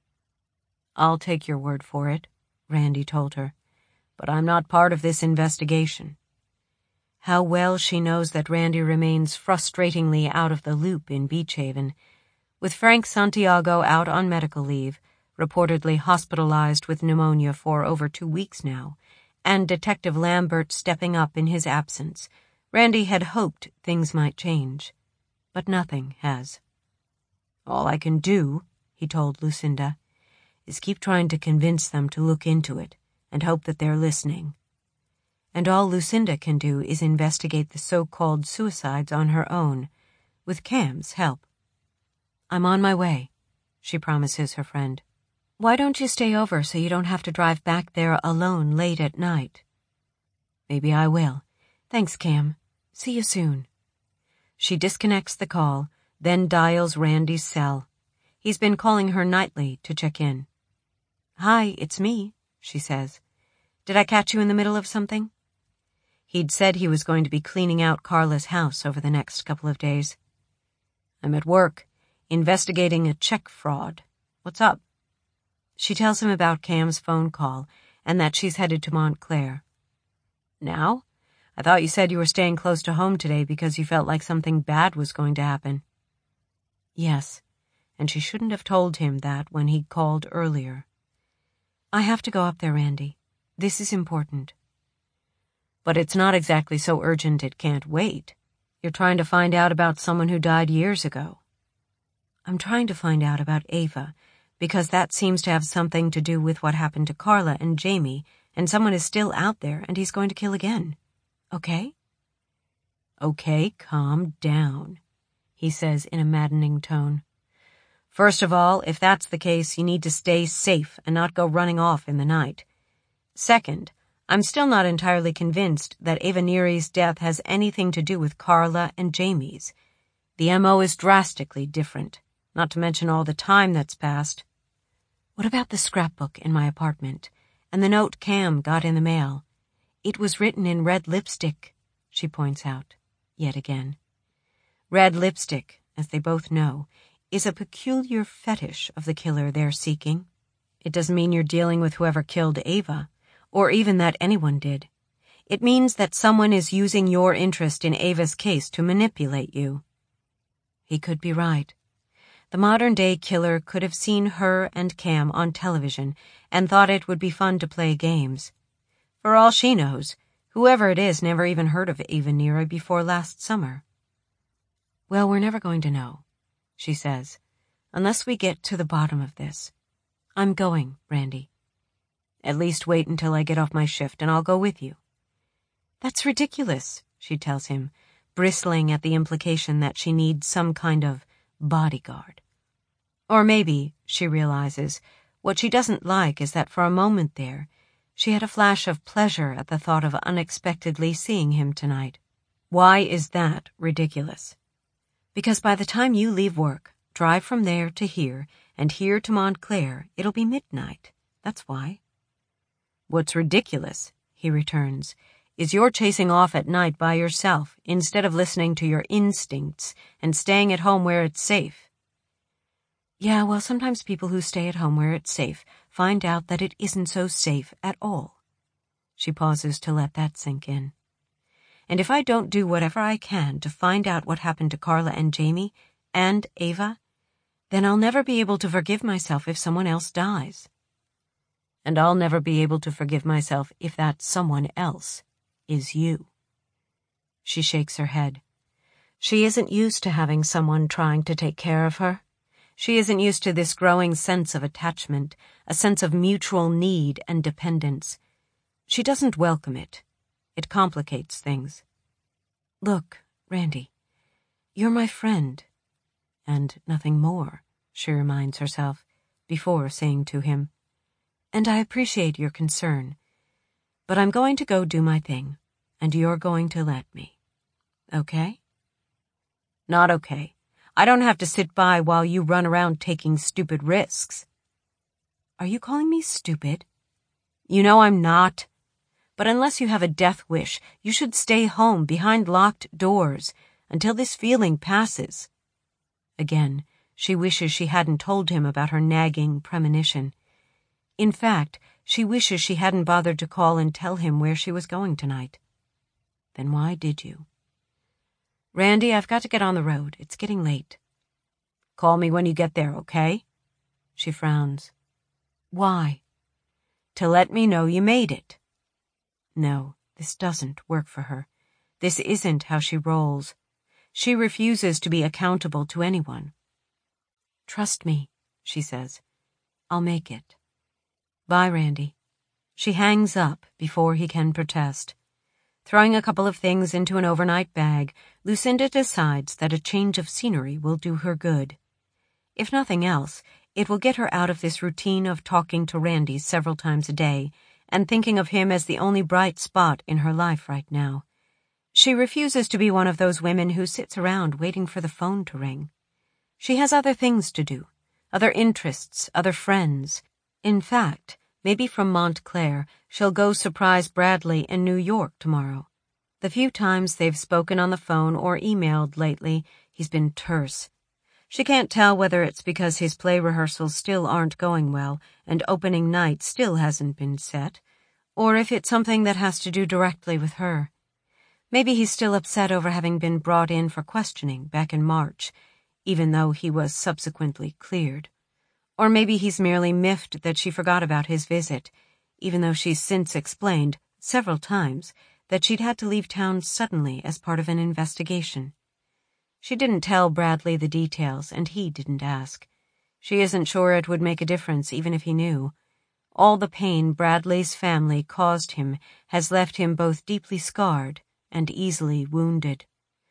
"I'll take your word for it," Randy told her, "but I'm not part of this investigation." How well she knows that Randy remains frustratingly out of the loop in Beach Haven, with Frank Santiago out on medical leave, reportedly hospitalized with pneumonia for over two weeks now, and Detective Lambert stepping up in his absence. Randy had hoped things might change, but nothing has. "All I can do," he told Lucinda, "is keep trying to convince them to look into it and hope that they're listening. And all Lucinda can do is investigate the so-called suicides on her own, with Cam's help. I'm on my way," she promises her friend. "Why don't you stay over so you don't have to drive back there alone late at night?" "Maybe I will. Thanks, Cam. See you soon." She disconnects the call, then dials Randy's cell. He's been calling her nightly to check in. "Hi, it's me," she says. "Did I catch you in the middle of something?" He'd said he was going to be cleaning out Carla's house over the next couple of days. "I'm at work, investigating a check fraud. What's up?" She tells him about Cam's phone call and that she's headed to Montclair. "Now? I thought you said you were staying close to home today because you felt like something bad was going to happen." Yes, and she shouldn't have told him that when he'd called earlier. "I have to go up there, Randy. This is important." "But it's not exactly so urgent it can't wait. You're trying to find out about someone who died years ago." "I'm trying to find out about Ava, because that seems to have something to do with what happened to Carla and Jamie, and someone is still out there and he's going to kill again. Okay?" Okay, calm down, he says in a maddening tone. First of all, if that's the case, you need to stay safe and not go running off in the night. Second, I'm still not entirely convinced that Ava Neary's death has anything to do with Carla and Jamie's. The M O is drastically different, not to mention all the time that's passed. What about the scrapbook in my apartment, and the note Cam got in the mail? It was written in red lipstick, she points out, yet again. Red lipstick, as they both know, is a peculiar fetish of the killer they're seeking. It doesn't mean you're dealing with whoever killed Ava, or even that anyone did. It means that someone is using your interest in Ava's case to manipulate you. He could be right. The modern-day killer could have seen her and Cam on television and thought it would be fun to play games. For all she knows, whoever it is never even heard of Ava Neary before last summer. Well, we're never going to know, she says, unless we get to the bottom of this. I'm going, Randy. At least wait until I get off my shift and I'll go with you. That's ridiculous, she tells him, bristling at the implication that she needs some kind of bodyguard. Or maybe, she realizes, what she doesn't like is that for a moment there, she had a flash of pleasure at the thought of unexpectedly seeing him tonight. Why is that ridiculous? Because by the time you leave work, drive from there to here, and here to Montclair, it'll be midnight. That's why. What's ridiculous, he returns, is you're chasing off at night by yourself instead of listening to your instincts and staying at home where it's safe. Yeah, well, sometimes people who stay at home where it's safe find out that it isn't so safe at all. She pauses to let that sink in. And if I don't do whatever I can to find out what happened to Carla and Jamie and Ava, then I'll never be able to forgive myself if someone else dies. And I'll never be able to forgive myself if that someone else is you. She shakes her head. She isn't used to having someone trying to take care of her. She isn't used to this growing sense of attachment, a sense of mutual need and dependence. She doesn't welcome it. It complicates things. Look, Randy, you're my friend. And nothing more, she reminds herself, before saying to him, and I appreciate your concern, but I'm going to go do my thing, and you're going to let me. Okay? Not okay. I don't have to sit by while you run around taking stupid risks. Are you calling me stupid? You know I'm not. But unless you have a death wish, you should stay home behind locked doors until this feeling passes. Again, she wishes she hadn't told him about her nagging premonition. In fact, she wishes she hadn't bothered to call and tell him where she was going tonight. Then why did you? Randy, I've got to get on the road. It's getting late. Call me when you get there, okay? She frowns. Why? To let me know you made it. No, this doesn't work for her. This isn't how she rolls. She refuses to be accountable to anyone. Trust me, she says. I'll make it. Bye, Randy. She hangs up before he can protest. Throwing a couple of things into an overnight bag, Lucinda decides that a change of scenery will do her good. If nothing else, it will get her out of this routine of talking to Randy several times a day and thinking of him as the only bright spot in her life right now. She refuses to be one of those women who sits around waiting for the phone to ring. She has other things to do, other interests, other friends. In fact, maybe from Montclair, she'll go surprise Bradley in New York tomorrow. The few times they've spoken on the phone or emailed lately, he's been terse. She can't tell whether it's because his play rehearsals still aren't going well and opening night still hasn't been set, or if it's something that has to do directly with her. Maybe he's still upset over having been brought in for questioning back in March, even though he was subsequently cleared. Or maybe he's merely miffed that she forgot about his visit, even though she's since explained, several times, that she'd had to leave town suddenly as part of an investigation. She didn't tell Bradley the details, and he didn't ask. She isn't sure it would make a difference even if he knew. All the pain Bradley's family caused him has left him both deeply scarred and easily wounded.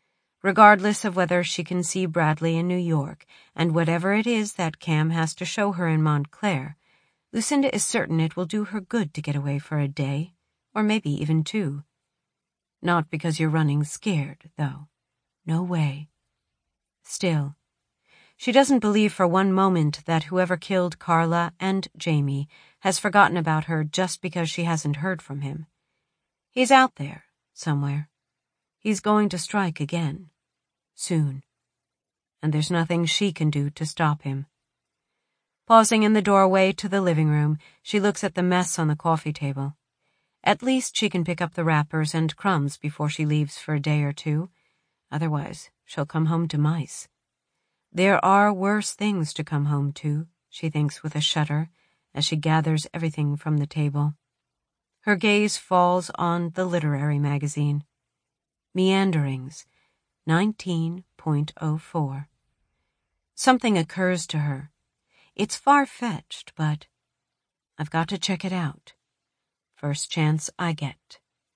Regardless of whether she can see Bradley in New York, and whatever it is that Cam has to show her in Montclair, Lucinda is certain it will do her good to get away for a day, or maybe even two. Not because you're running scared, though. No way. Still, she doesn't believe for one moment that whoever killed Carla and Jamie has forgotten about her just because she hasn't heard from him. He's out there, somewhere. He's going to strike again. Soon. And there's nothing she can do to stop him. Pausing in the doorway to the living room, she looks at the mess on the coffee table. At least she can pick up the wrappers and crumbs before she leaves for a day or two. Otherwise, she'll come home to mice. There are worse things to come home to, she thinks with a shudder, as she gathers everything from the table. Her gaze falls on the literary magazine. Meanderings, nineteen point oh four. Something occurs to her. It's far-fetched, but I've got to check it out. First chance I get.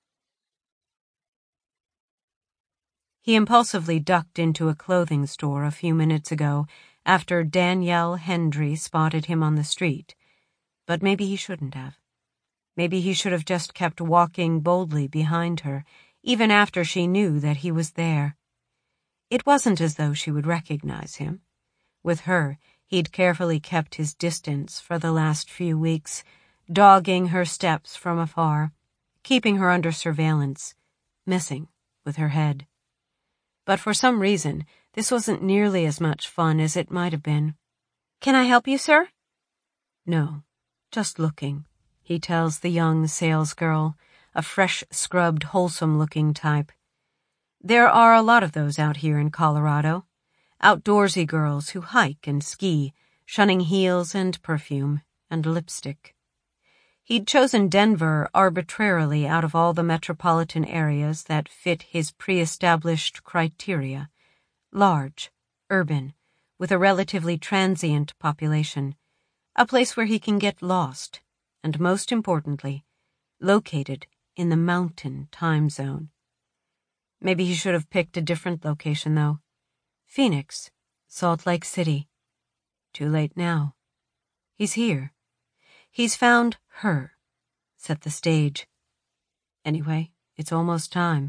He impulsively ducked into a clothing store a few minutes ago after Danielle Hendry spotted him on the street. But maybe he shouldn't have. Maybe he should have just kept walking boldly behind her, even after she knew that he was there. It wasn't as though she would recognize him. With her, he'd carefully kept his distance for the last few weeks, dogging her steps from afar, keeping her under surveillance, messing with her head. But for some reason, this wasn't nearly as much fun as it might have been. "Can I help you, sir?" "No, just looking," he tells the young salesgirl, a fresh-scrubbed, wholesome-looking type. There are a lot of those out here in Colorado. Outdoorsy girls who hike and ski, shunning heels and perfume and lipstick. He'd chosen Denver arbitrarily out of all the metropolitan areas that fit his pre-established criteria. Large, urban, with a relatively transient population. A place where he can get lost, and most importantly, located in the mountain time zone. Maybe he should have picked a different location, though. Phoenix, Salt Lake City. Too late now. He's here. He's found her. Set the stage. Anyway, it's almost time.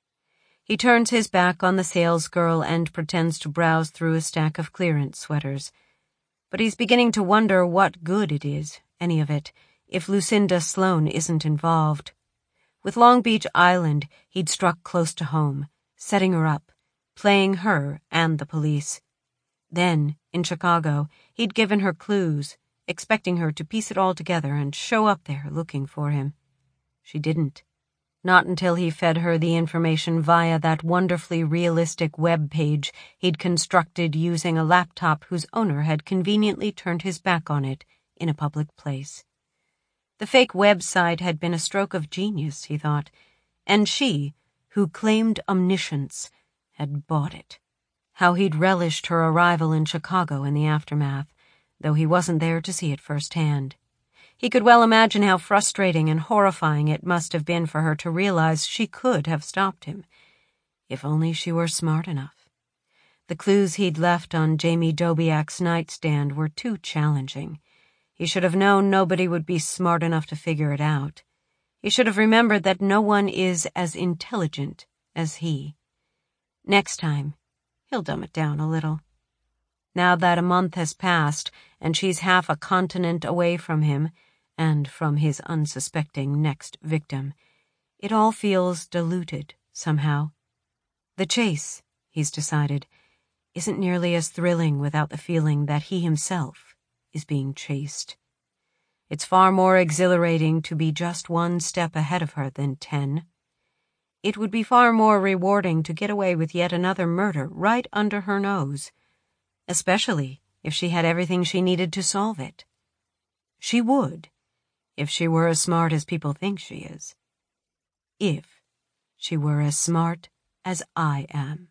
He turns his back on the salesgirl and pretends to browse through a stack of clearance sweaters. But he's beginning to wonder what good it is, any of it, if Lucinda Sloane isn't involved. With Long Beach Island, he'd struck close to home, setting her up, playing her and the police. Then, in Chicago, he'd given her clues, expecting her to piece it all together and show up there looking for him. She didn't. Not until he fed her the information via that wonderfully realistic web page he'd constructed using a laptop whose owner had conveniently turned his back on it in a public place. The fake website had been a stroke of genius, he thought, and she, who claimed omniscience, had bought it. How he'd relished her arrival in Chicago in the aftermath, though he wasn't there to see it firsthand. He could well imagine how frustrating and horrifying it must have been for her to realize she could have stopped him, if only she were smart enough. The clues he'd left on Jamie Dobiak's nightstand were too challenging. He should have known nobody would be smart enough to figure it out. He should have remembered that no one is as intelligent as he. Next time, he'll dumb it down a little. Now that a month has passed, and she's half a continent away from him, and from his unsuspecting next victim, it all feels diluted, somehow. The chase, he's decided, isn't nearly as thrilling without the feeling that he himself is being chased. It's far more exhilarating to be just one step ahead of her than ten. It would be far more rewarding to get away with yet another murder right under her nose, especially if she had everything she needed to solve it. She would, if she were as smart as people think she is. If she were as smart as I am.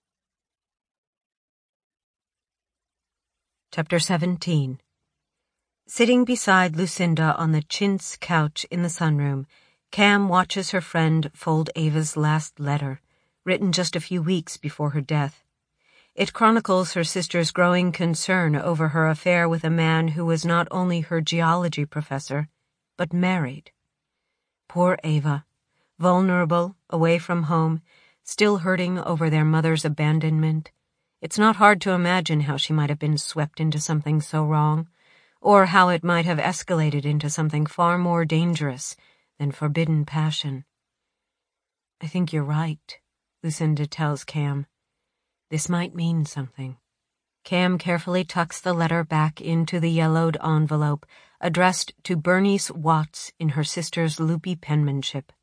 Chapter seventeen. Sitting beside Lucinda on the chintz couch in the sunroom, Cam watches her friend fold Ava's last letter, written just a few weeks before her death. It chronicles her sister's growing concern over her affair with a man who was not only her geology professor, but married. Poor Ava, vulnerable, away from home, still hurting over their mother's abandonment. It's not hard to imagine how she might have been swept into something so wrong, or how it might have escalated into something far more dangerous than forbidden passion. I think you're right, Lucinda tells Cam. This might mean something. Cam carefully tucks the letter back into the yellowed envelope, addressed to Bernice Watts in her sister's loopy penmanship.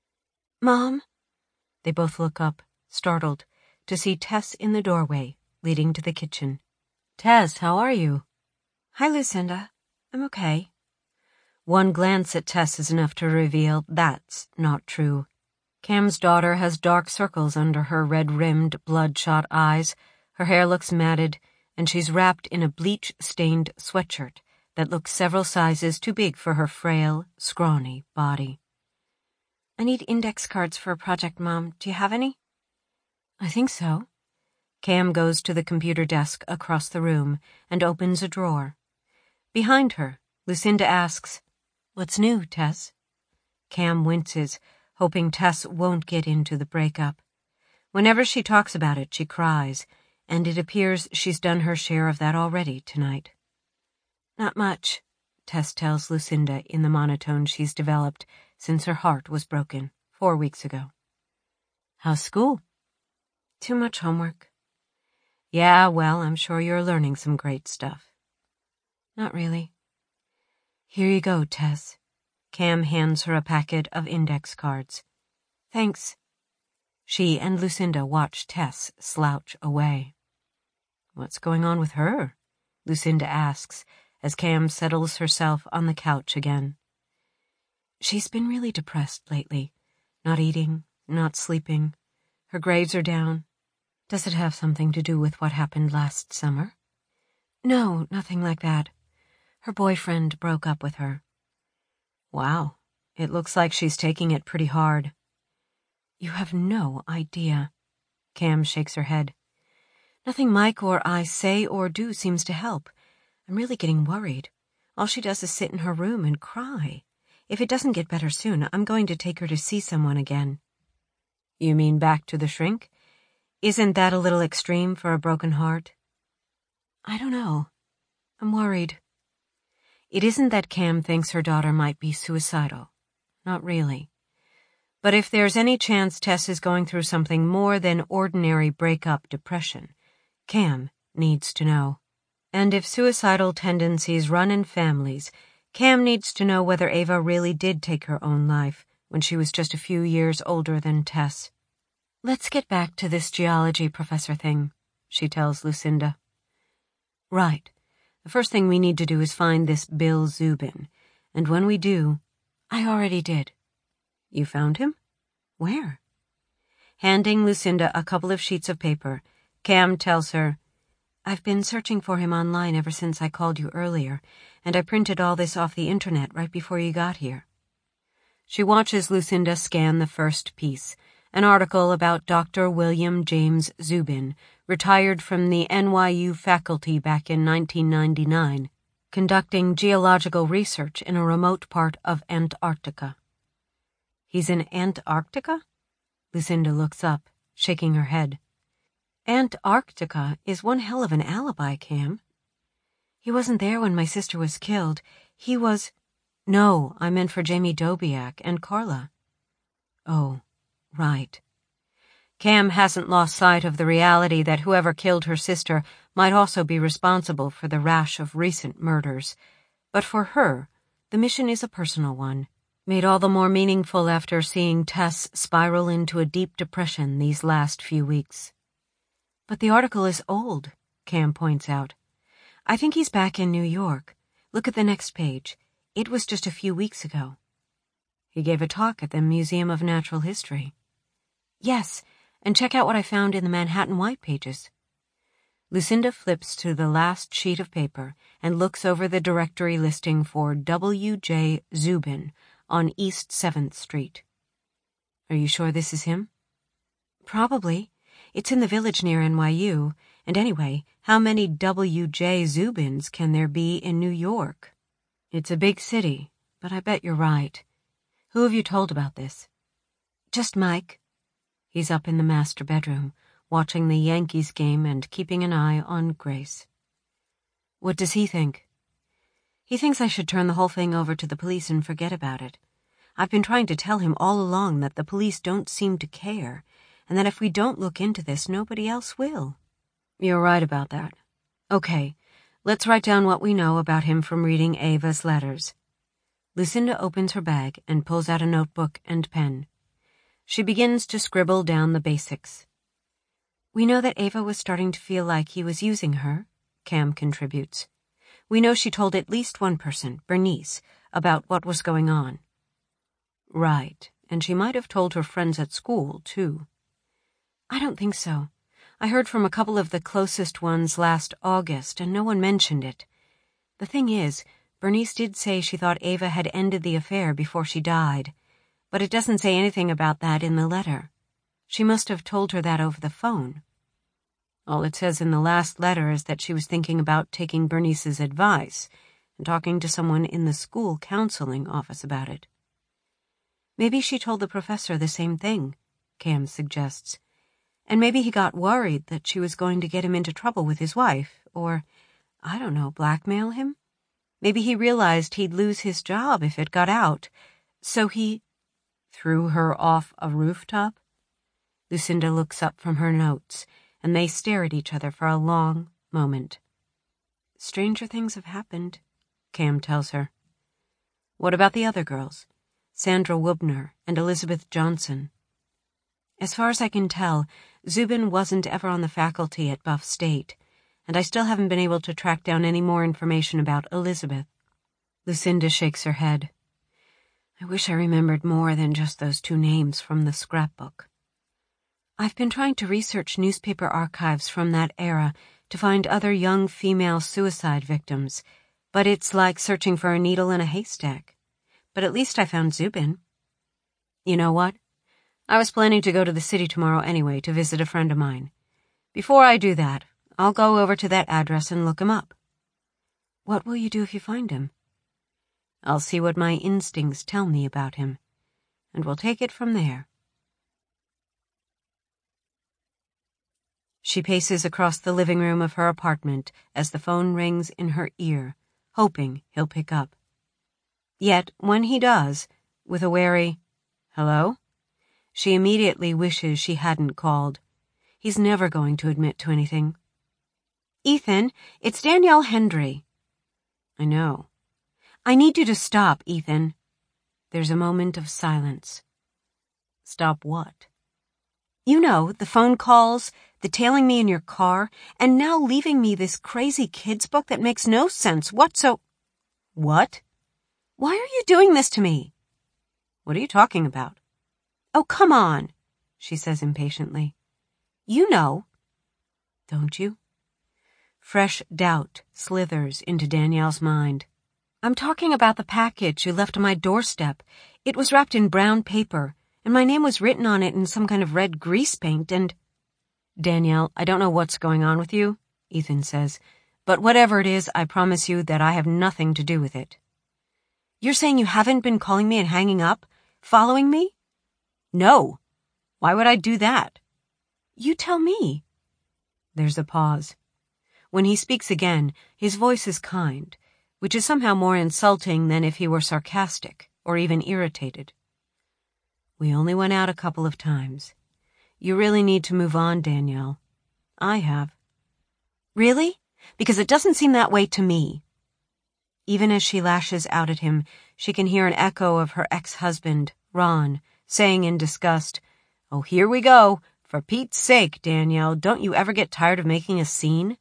Mom? They both look up, startled, to see Tess in the doorway, leading to the kitchen. Tess, how are you? Hi, Lucinda. I'm okay. One glance at Tess is enough to reveal that's not true. Cam's daughter has dark circles under her red-rimmed, bloodshot eyes, her hair looks matted, and she's wrapped in a bleach-stained sweatshirt that looks several sizes too big for her frail, scrawny body. I need index cards for a project, Mom. Do you have any? I think so. Cam goes to the computer desk across the room and opens a drawer. Behind her, Lucinda asks, What's new, Tess? Cam winces, hoping Tess won't get into the breakup. Whenever she talks about it, she cries, and it appears she's done her share of that already tonight. Not much, Tess tells Lucinda in the monotone she's developed since her heart was broken four weeks ago. How's school? Too much homework. Yeah, well, I'm sure you're learning some great stuff. Not really. Here you go, Tess. Cam hands her a packet of index cards. Thanks. She and Lucinda watch Tess slouch away. What's going on with her? Lucinda asks as Cam settles herself on the couch again. She's been really depressed lately. Not eating, not sleeping. Her grades are down. Does it have something to do with what happened last summer? No, nothing like that. Her boyfriend broke up with her. Wow, it looks like she's taking it pretty hard. You have no idea. Cam shakes her head. Nothing Mike or I say or do seems to help. I'm really getting worried. All she does is sit in her room and cry. If it doesn't get better soon, I'm going to take her to see someone again. You mean back to the shrink? Isn't that a little extreme for a broken heart? I don't know. I'm worried. It isn't that Cam thinks her daughter might be suicidal. Not really. But if there's any chance Tess is going through something more than ordinary breakup depression, Cam needs to know. And if suicidal tendencies run in families, Cam needs to know whether Ava really did take her own life when she was just a few years older than Tess. Let's get back to this geology professor thing, she tells Lucinda. Right. The first thing we need to do is find this Bill Zubin, and when we do, I already did. You found him? Where? Handing Lucinda a couple of sheets of paper, Cam tells her, I've been searching for him online ever since I called you earlier, and I printed all this off the internet right before you got here. She watches Lucinda scan the first piece, an article about Doctor William James Zubin, retired from the N Y U faculty back in nineteen ninety-nine, conducting geological research in a remote part of Antarctica. He's in Antarctica? Lucinda looks up, shaking her head. Antarctica is one hell of an alibi, Cam. He wasn't there when my sister was killed. He was... No, I meant for Jamie Dobiak and Carla. Oh, right. Cam hasn't lost sight of the reality that whoever killed her sister might also be responsible for the rash of recent murders. But for her, the mission is a personal one, made all the more meaningful after seeing Tess spiral into a deep depression these last few weeks. But the article is old, Cam points out. I think he's back in New York. Look at the next page. It was just a few weeks ago. He gave a talk at the Museum of Natural History. Yes, and check out what I found in the Manhattan White Pages. Lucinda flips to the last sheet of paper and looks over the directory listing for W J Zubin on East seventh Street. Are you sure this is him? Probably. It's in the village near N Y U. And anyway, how many W J Zubins can there be in New York? It's a big city, but I bet you're right. Who have you told about this? Just Mike. He's up in the master bedroom, watching the Yankees game and keeping an eye on Grace. What does he think? He thinks I should turn the whole thing over to the police and forget about it. I've been trying to tell him all along that the police don't seem to care, and that if we don't look into this, nobody else will. You're right about that. Okay, let's write down what we know about him from reading Ava's letters. Lucinda opens her bag and pulls out a notebook and pen. She begins to scribble down the basics. We know that Ava was starting to feel like he was using her, Cam contributes. We know she told at least one person, Bernice, about what was going on. Right, and she might have told her friends at school, too. I don't think so. I heard from a couple of the closest ones last August, and no one mentioned it. The thing is, Bernice did say she thought Ava had ended the affair before she died, but it doesn't say anything about that in the letter. She must have told her that over the phone. All it says in the last letter is that she was thinking about taking Bernice's advice and talking to someone in the school counseling office about it. Maybe she told the professor the same thing, Cam suggests. And maybe he got worried that she was going to get him into trouble with his wife, or, I don't know, blackmail him? Maybe he realized he'd lose his job if it got out, so he threw her off a rooftop? Lucinda looks up from her notes, and they stare at each other for a long moment. Stranger things have happened, Cam tells her. What about the other girls? Sandra Wubner and Elizabeth Johnson. As far as I can tell, Zubin wasn't ever on the faculty at Buff State, and I still haven't been able to track down any more information about Elizabeth. Lucinda shakes her head. I wish I remembered more than just those two names from the scrapbook. I've been trying to research newspaper archives from that era to find other young female suicide victims, but it's like searching for a needle in a haystack. But at least I found Zubin. You know what? I was planning to go to the city tomorrow anyway to visit a friend of mine. Before I do that, I'll go over to that address and look him up. What will you do if you find him? I'll see what my instincts tell me about him, and we'll take it from there. She paces across the living room of her apartment as the phone rings in her ear, hoping he'll pick up. Yet, when he does, with a wary, hello? She immediately wishes she hadn't called. He's never going to admit to anything. Ethan, it's Danielle Hendry. I know. I need you to stop, Ethan. There's a moment of silence. Stop what? You know, the phone calls, the tailing me in your car, and now leaving me this crazy kids book that makes no sense whatso- What? Why are you doing this to me? What are you talking about? Oh, come on, she says impatiently. You know. Don't you? Fresh doubt slithers into Danielle's mind. I'm talking about the package you left on my doorstep. It was wrapped in brown paper, and my name was written on it in some kind of red grease paint, and... Danielle, I don't know what's going on with you, Ethan says, but whatever it is, I promise you that I have nothing to do with it. You're saying you haven't been calling me and hanging up? Following me? No. Why would I do that? You tell me. There's a pause. When he speaks again, his voice is kind, which is somehow more insulting than if he were sarcastic or even irritated. We only went out a couple of times. You really need to move on, Danielle. I have. Really? Because it doesn't seem that way to me. Even as she lashes out at him, she can hear an echo of her ex-husband, Ron, saying in disgust, Oh, here we go. For Pete's sake, Danielle, don't you ever get tired of making a scene?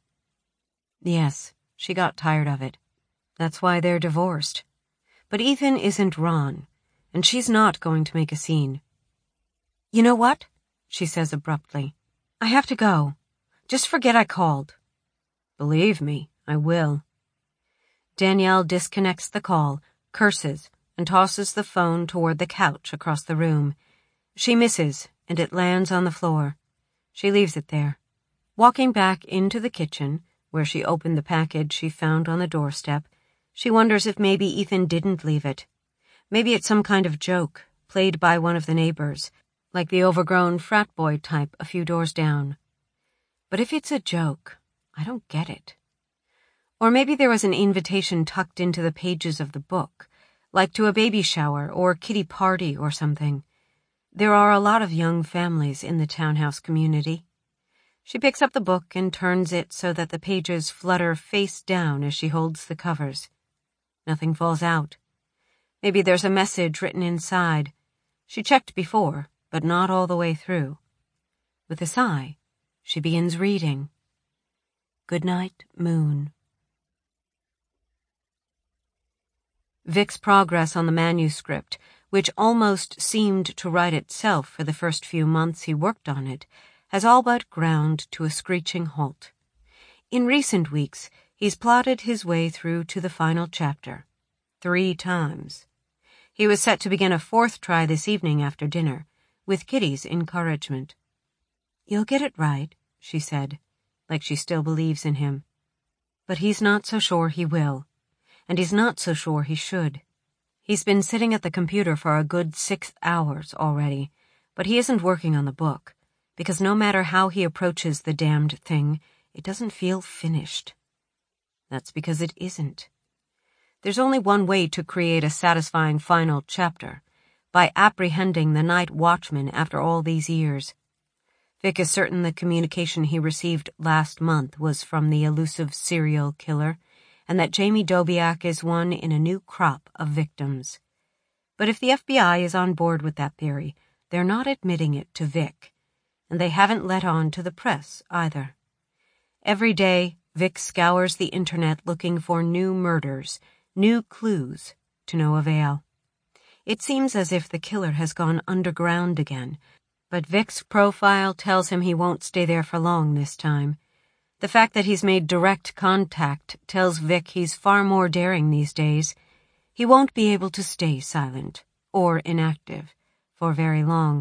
Yes, she got tired of it. That's why they're divorced. But Ethan isn't Ron, and she's not going to make a scene. You know what? She says abruptly. I have to go. Just forget I called. Believe me, I will. Danielle disconnects the call, curses, and tosses the phone toward the couch across the room. She misses, and it lands on the floor. She leaves it there. Walking back into the kitchen, where she opened the package she found on the doorstep, she wonders if maybe Ethan didn't leave it. Maybe it's some kind of joke, played by one of the neighbors, like the overgrown frat boy type a few doors down. But if it's a joke, I don't get it. Or maybe there was an invitation tucked into the pages of the book, like to a baby shower or kiddie party or something. There are a lot of young families in the townhouse community. She picks up the book and turns it so that the pages flutter face down as she holds the covers. Nothing falls out. Maybe there's a message written inside. She checked before, but not all the way through. With a sigh, she begins reading. Good night, Moon. Vic's progress on the manuscript, which almost seemed to write itself for the first few months he worked on it, has all but ground to a screeching halt. In recent weeks, he's plodded his way through to the final chapter. Three times. He was set to begin a fourth try this evening after dinner, with Kitty's encouragement. You'll get it right, she said, like she still believes in him. But he's not so sure he will, and he's not so sure he should. He's been sitting at the computer for a good six hours already, but he isn't working on the book, because no matter how he approaches the damned thing, it doesn't feel finished. That's because it isn't. There's only one way to create a satisfying final chapter, by apprehending the night watchman after all these years. Vic is certain the communication he received last month was from the elusive serial killer, and that Jamie Dobiak is one in a new crop of victims. But if the F B I is on board with that theory, they're not admitting it to Vic, and they haven't let on to the press either. Every day, Vic scours the internet looking for new murders, new clues, to no avail. It seems as if the killer has gone underground again, but Vic's profile tells him he won't stay there for long this time. The fact that he's made direct contact tells Vic he's far more daring these days. He won't be able to stay silent, or inactive, for very long.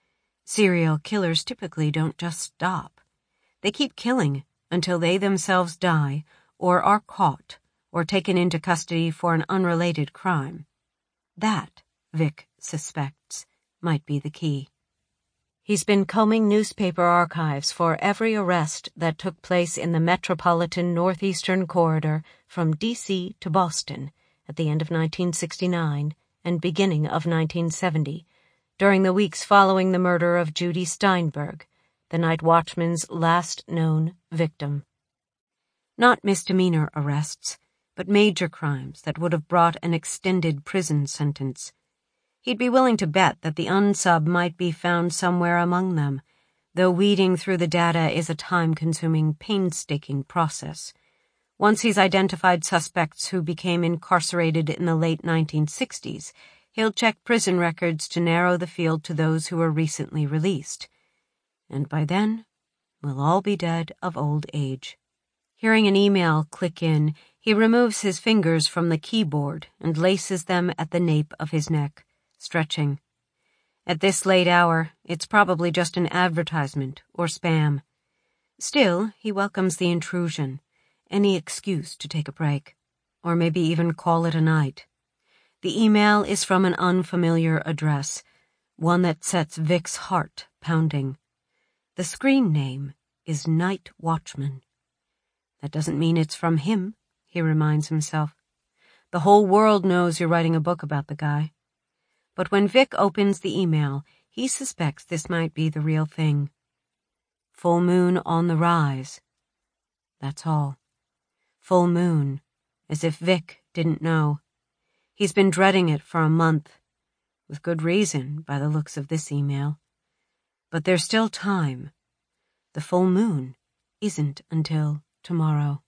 Serial killers typically don't just stop. They keep killing until they themselves die, or are caught, or taken into custody for an unrelated crime. That, Vic suspects, might be the key. He's been combing newspaper archives for every arrest that took place in the metropolitan northeastern corridor from D C to Boston at the end of nineteen sixty-nine and beginning of nineteen seventy, during the weeks following the murder of Judy Steinberg, the night watchman's last known victim. Not misdemeanor arrests, but major crimes that would have brought an extended prison sentence. He'd be willing to bet that the unsub might be found somewhere among them, though weeding through the data is a time-consuming, painstaking process. Once he's identified suspects who became incarcerated in the late nineteen sixties, he'll check prison records to narrow the field to those who were recently released. And by then, we'll all be dead of old age. Hearing an email click in, he removes his fingers from the keyboard and laces them at the nape of his neck, stretching. At this late hour, it's probably just an advertisement or spam. Still, he welcomes the intrusion, any excuse to take a break, or maybe even call it a night. The email is from an unfamiliar address, one that sets Vic's heart pounding. The screen name is Night Watchman. That doesn't mean it's from him, he reminds himself. The whole world knows you're writing a book about the guy. But when Vic opens the email, he suspects this might be the real thing. Full moon on the rise. That's all. Full moon, as if Vic didn't know. He's been dreading it for a month, with good reason by the looks of this email. But there's still time. The full moon isn't until tomorrow.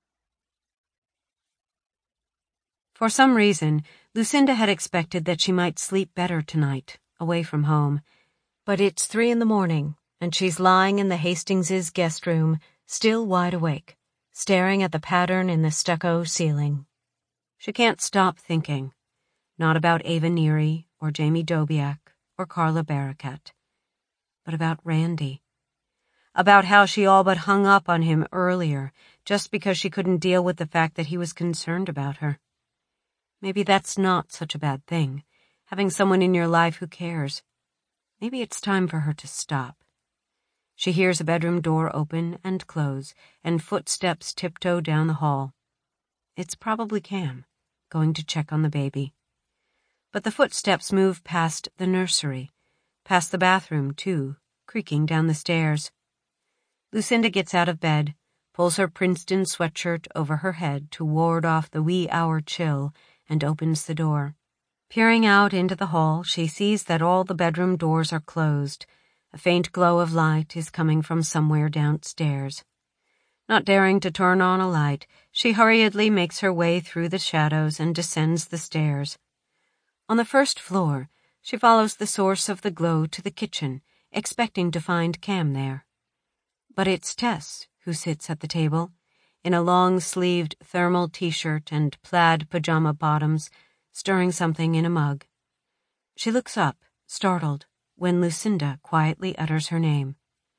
For some reason, Lucinda had expected that she might sleep better tonight, away from home. But it's three in the morning, and she's lying in the Hastingses' guest room, still wide awake, staring at the pattern in the stucco ceiling. She can't stop thinking. Not about Ava Neary, or Jamie Dobiak, or Carla Barakat. but about Randy. About how she all but hung up on him earlier, just because she couldn't deal with the fact that he was concerned about her. Maybe that's not such a bad thing, having someone in your life who cares. Maybe it's time for her to stop. She hears a bedroom door open and close, and footsteps tiptoe down the hall. It's probably Cam, going to check on the baby. But the footsteps move past the nursery, past the bathroom, too, creaking down the stairs. Lucinda gets out of bed, pulls her Princeton sweatshirt over her head to ward off the wee hour chill, and opens the door. Peering out into the hall, she sees that all the bedroom doors are closed. A faint glow of light is coming from somewhere downstairs. Not daring to turn on a light, she hurriedly makes her way through the shadows and descends the stairs. On the first floor, she follows the source of the glow to the kitchen, expecting to find Cam there. But it's Tess who sits at the table, in a long-sleeved thermal t-shirt and plaid pajama bottoms, stirring something in a mug. She looks up, startled, when Lucinda quietly utters her name.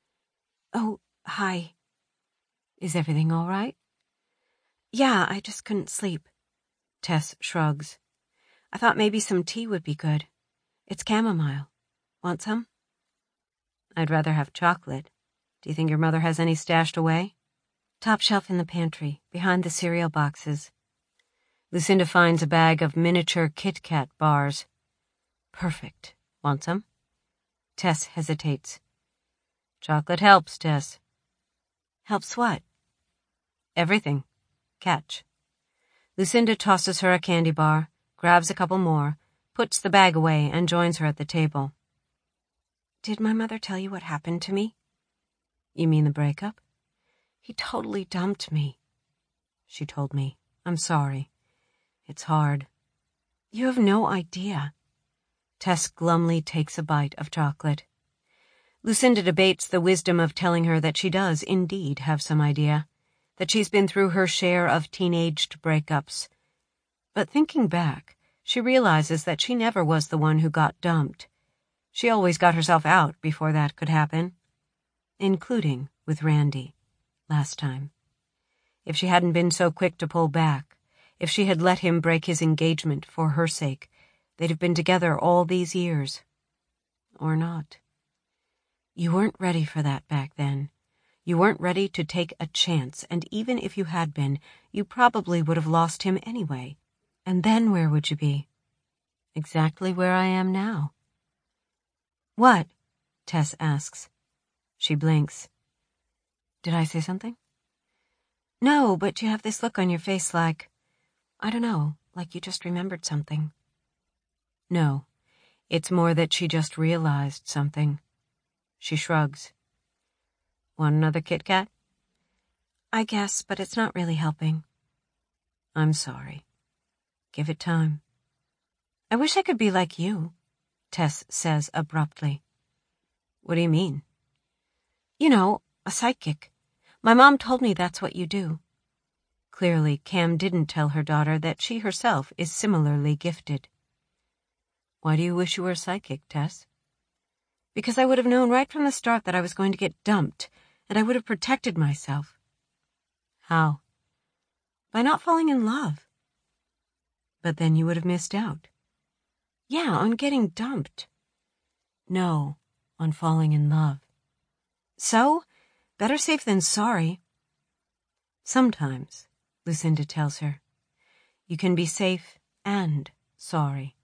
"Oh, hi. Is everything all right?" "Yeah, I just couldn't sleep." Tess shrugs. "I thought maybe some tea would be good. It's chamomile. Want some?" "I'd rather have chocolate. Do you think your mother has any stashed away?" "Top shelf in the pantry, behind the cereal boxes." Lucinda finds a bag of miniature Kit Kat bars. "Perfect. Want some?" Tess hesitates. "Chocolate helps, Tess." "Helps what?" "Everything. Catch." Lucinda tosses her a candy bar, grabs a couple more, puts the bag away, and joins her at the table. "Did my mother tell you what happened to me?" "You mean the breakup?" "He totally dumped me." "She told me. I'm sorry. It's hard." "You have no idea." Tess glumly takes a bite of chocolate. Lucinda debates the wisdom of telling her that she does indeed have some idea, that she's been through her share of teenaged breakups. But thinking back, she realizes that she never was the one who got dumped. She always got herself out before that could happen. Including with Randy, last time. If she hadn't been so quick to pull back, if she had let him break his engagement for her sake, they'd have been together all these years. Or not. You weren't ready for that back then. You weren't ready to take a chance, and even if you had been, you probably would have lost him anyway. And then where would you be? Exactly where I am now. "What?" Tess asks. She blinks. "Did I say something?" "No, but you have this look on your face like, I don't know, like you just remembered something." "No, it's more that she just realized something." She shrugs. "Want another Kit Kat?" "I guess, but it's not really helping." "I'm sorry. Give it time." "I wish I could be like you," Tess says abruptly. "What do you mean?" "You know, a psychic. My mom told me that's what you do." Clearly, Cam didn't tell her daughter that she herself is similarly gifted. "Why do you wish you were a psychic, Tess?" "Because I would have known right from the start that I was going to get dumped, and I would have protected myself." "How?" "By not falling in love." "But then you would have missed out." "Yeah, on getting dumped." "No, on falling in love." "So? Better safe than sorry." "Sometimes," Lucinda tells her, "you can be safe and sorry."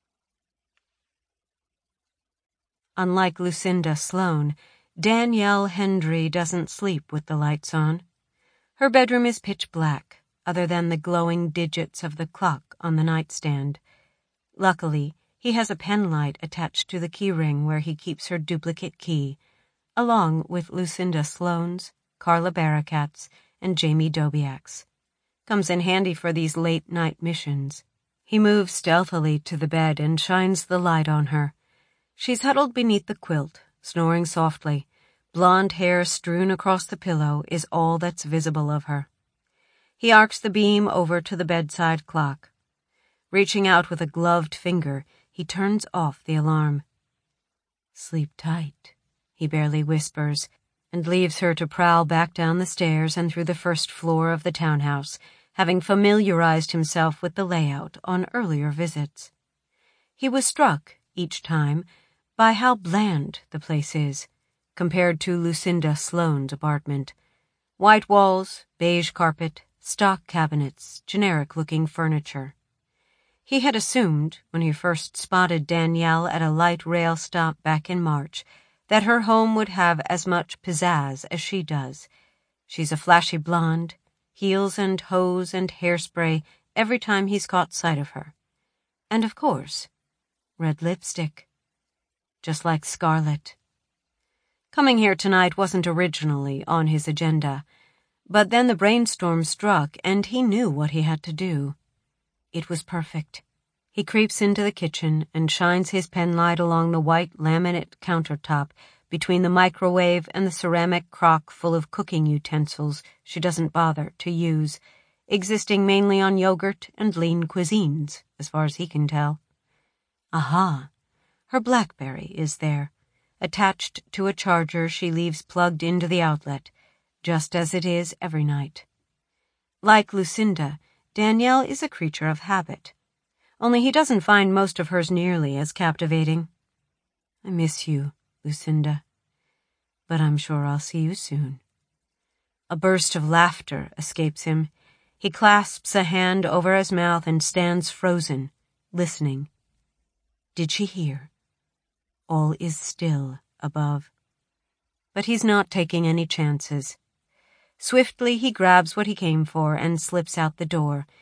Unlike Lucinda Sloane, Danielle Hendry doesn't sleep with the lights on. Her bedroom is pitch black, other than the glowing digits of the clock on the nightstand. Luckily, he has a pen light attached to the keyring where he keeps her duplicate key, along with Lucinda Sloane's, Carla Barricat's, and Jamie Dobiak's. Comes in handy for these late-night missions. He moves stealthily to the bed and shines the light on her. She's huddled beneath the quilt, snoring softly. Blonde hair strewn across the pillow is all that's visible of her. He arcs the beam over to the bedside clock. Reaching out with a gloved finger, he turns off the alarm. "Sleep tight," he barely whispers, and leaves her to prowl back down the stairs and through the first floor of the townhouse, having familiarized himself with the layout on earlier visits. He was struck, each time, by how bland the place is, compared to Lucinda Sloane's apartment. White walls, beige carpet, stock cabinets, generic-looking furniture. He had assumed, when he first spotted Danielle at a light rail stop back in March, that her home would have as much pizzazz as she does. She's a flashy blonde, heels and hose and hairspray every time he's caught sight of her. And of course, red lipstick. Just like Scarlett. Coming here tonight wasn't originally on his agenda, but then the brainstorm struck and he knew what he had to do. It was perfect. He creeps into the kitchen and shines his penlight along the white laminate countertop between the microwave and the ceramic crock full of cooking utensils she doesn't bother to use, existing mainly on yogurt and lean cuisines, as far as he can tell. Aha! Her BlackBerry is there, attached to a charger she leaves plugged into the outlet, just as it is every night. Like Lucinda, Danielle is a creature of habit, only he doesn't find most of hers nearly as captivating. I miss you, Lucinda, but I'm sure I'll see you soon. A burst of laughter escapes him. He clasps a hand over his mouth and stands frozen, listening. Did she hear? All is still above. But he's not taking any chances. Swiftly he grabs what he came for and slips out the door,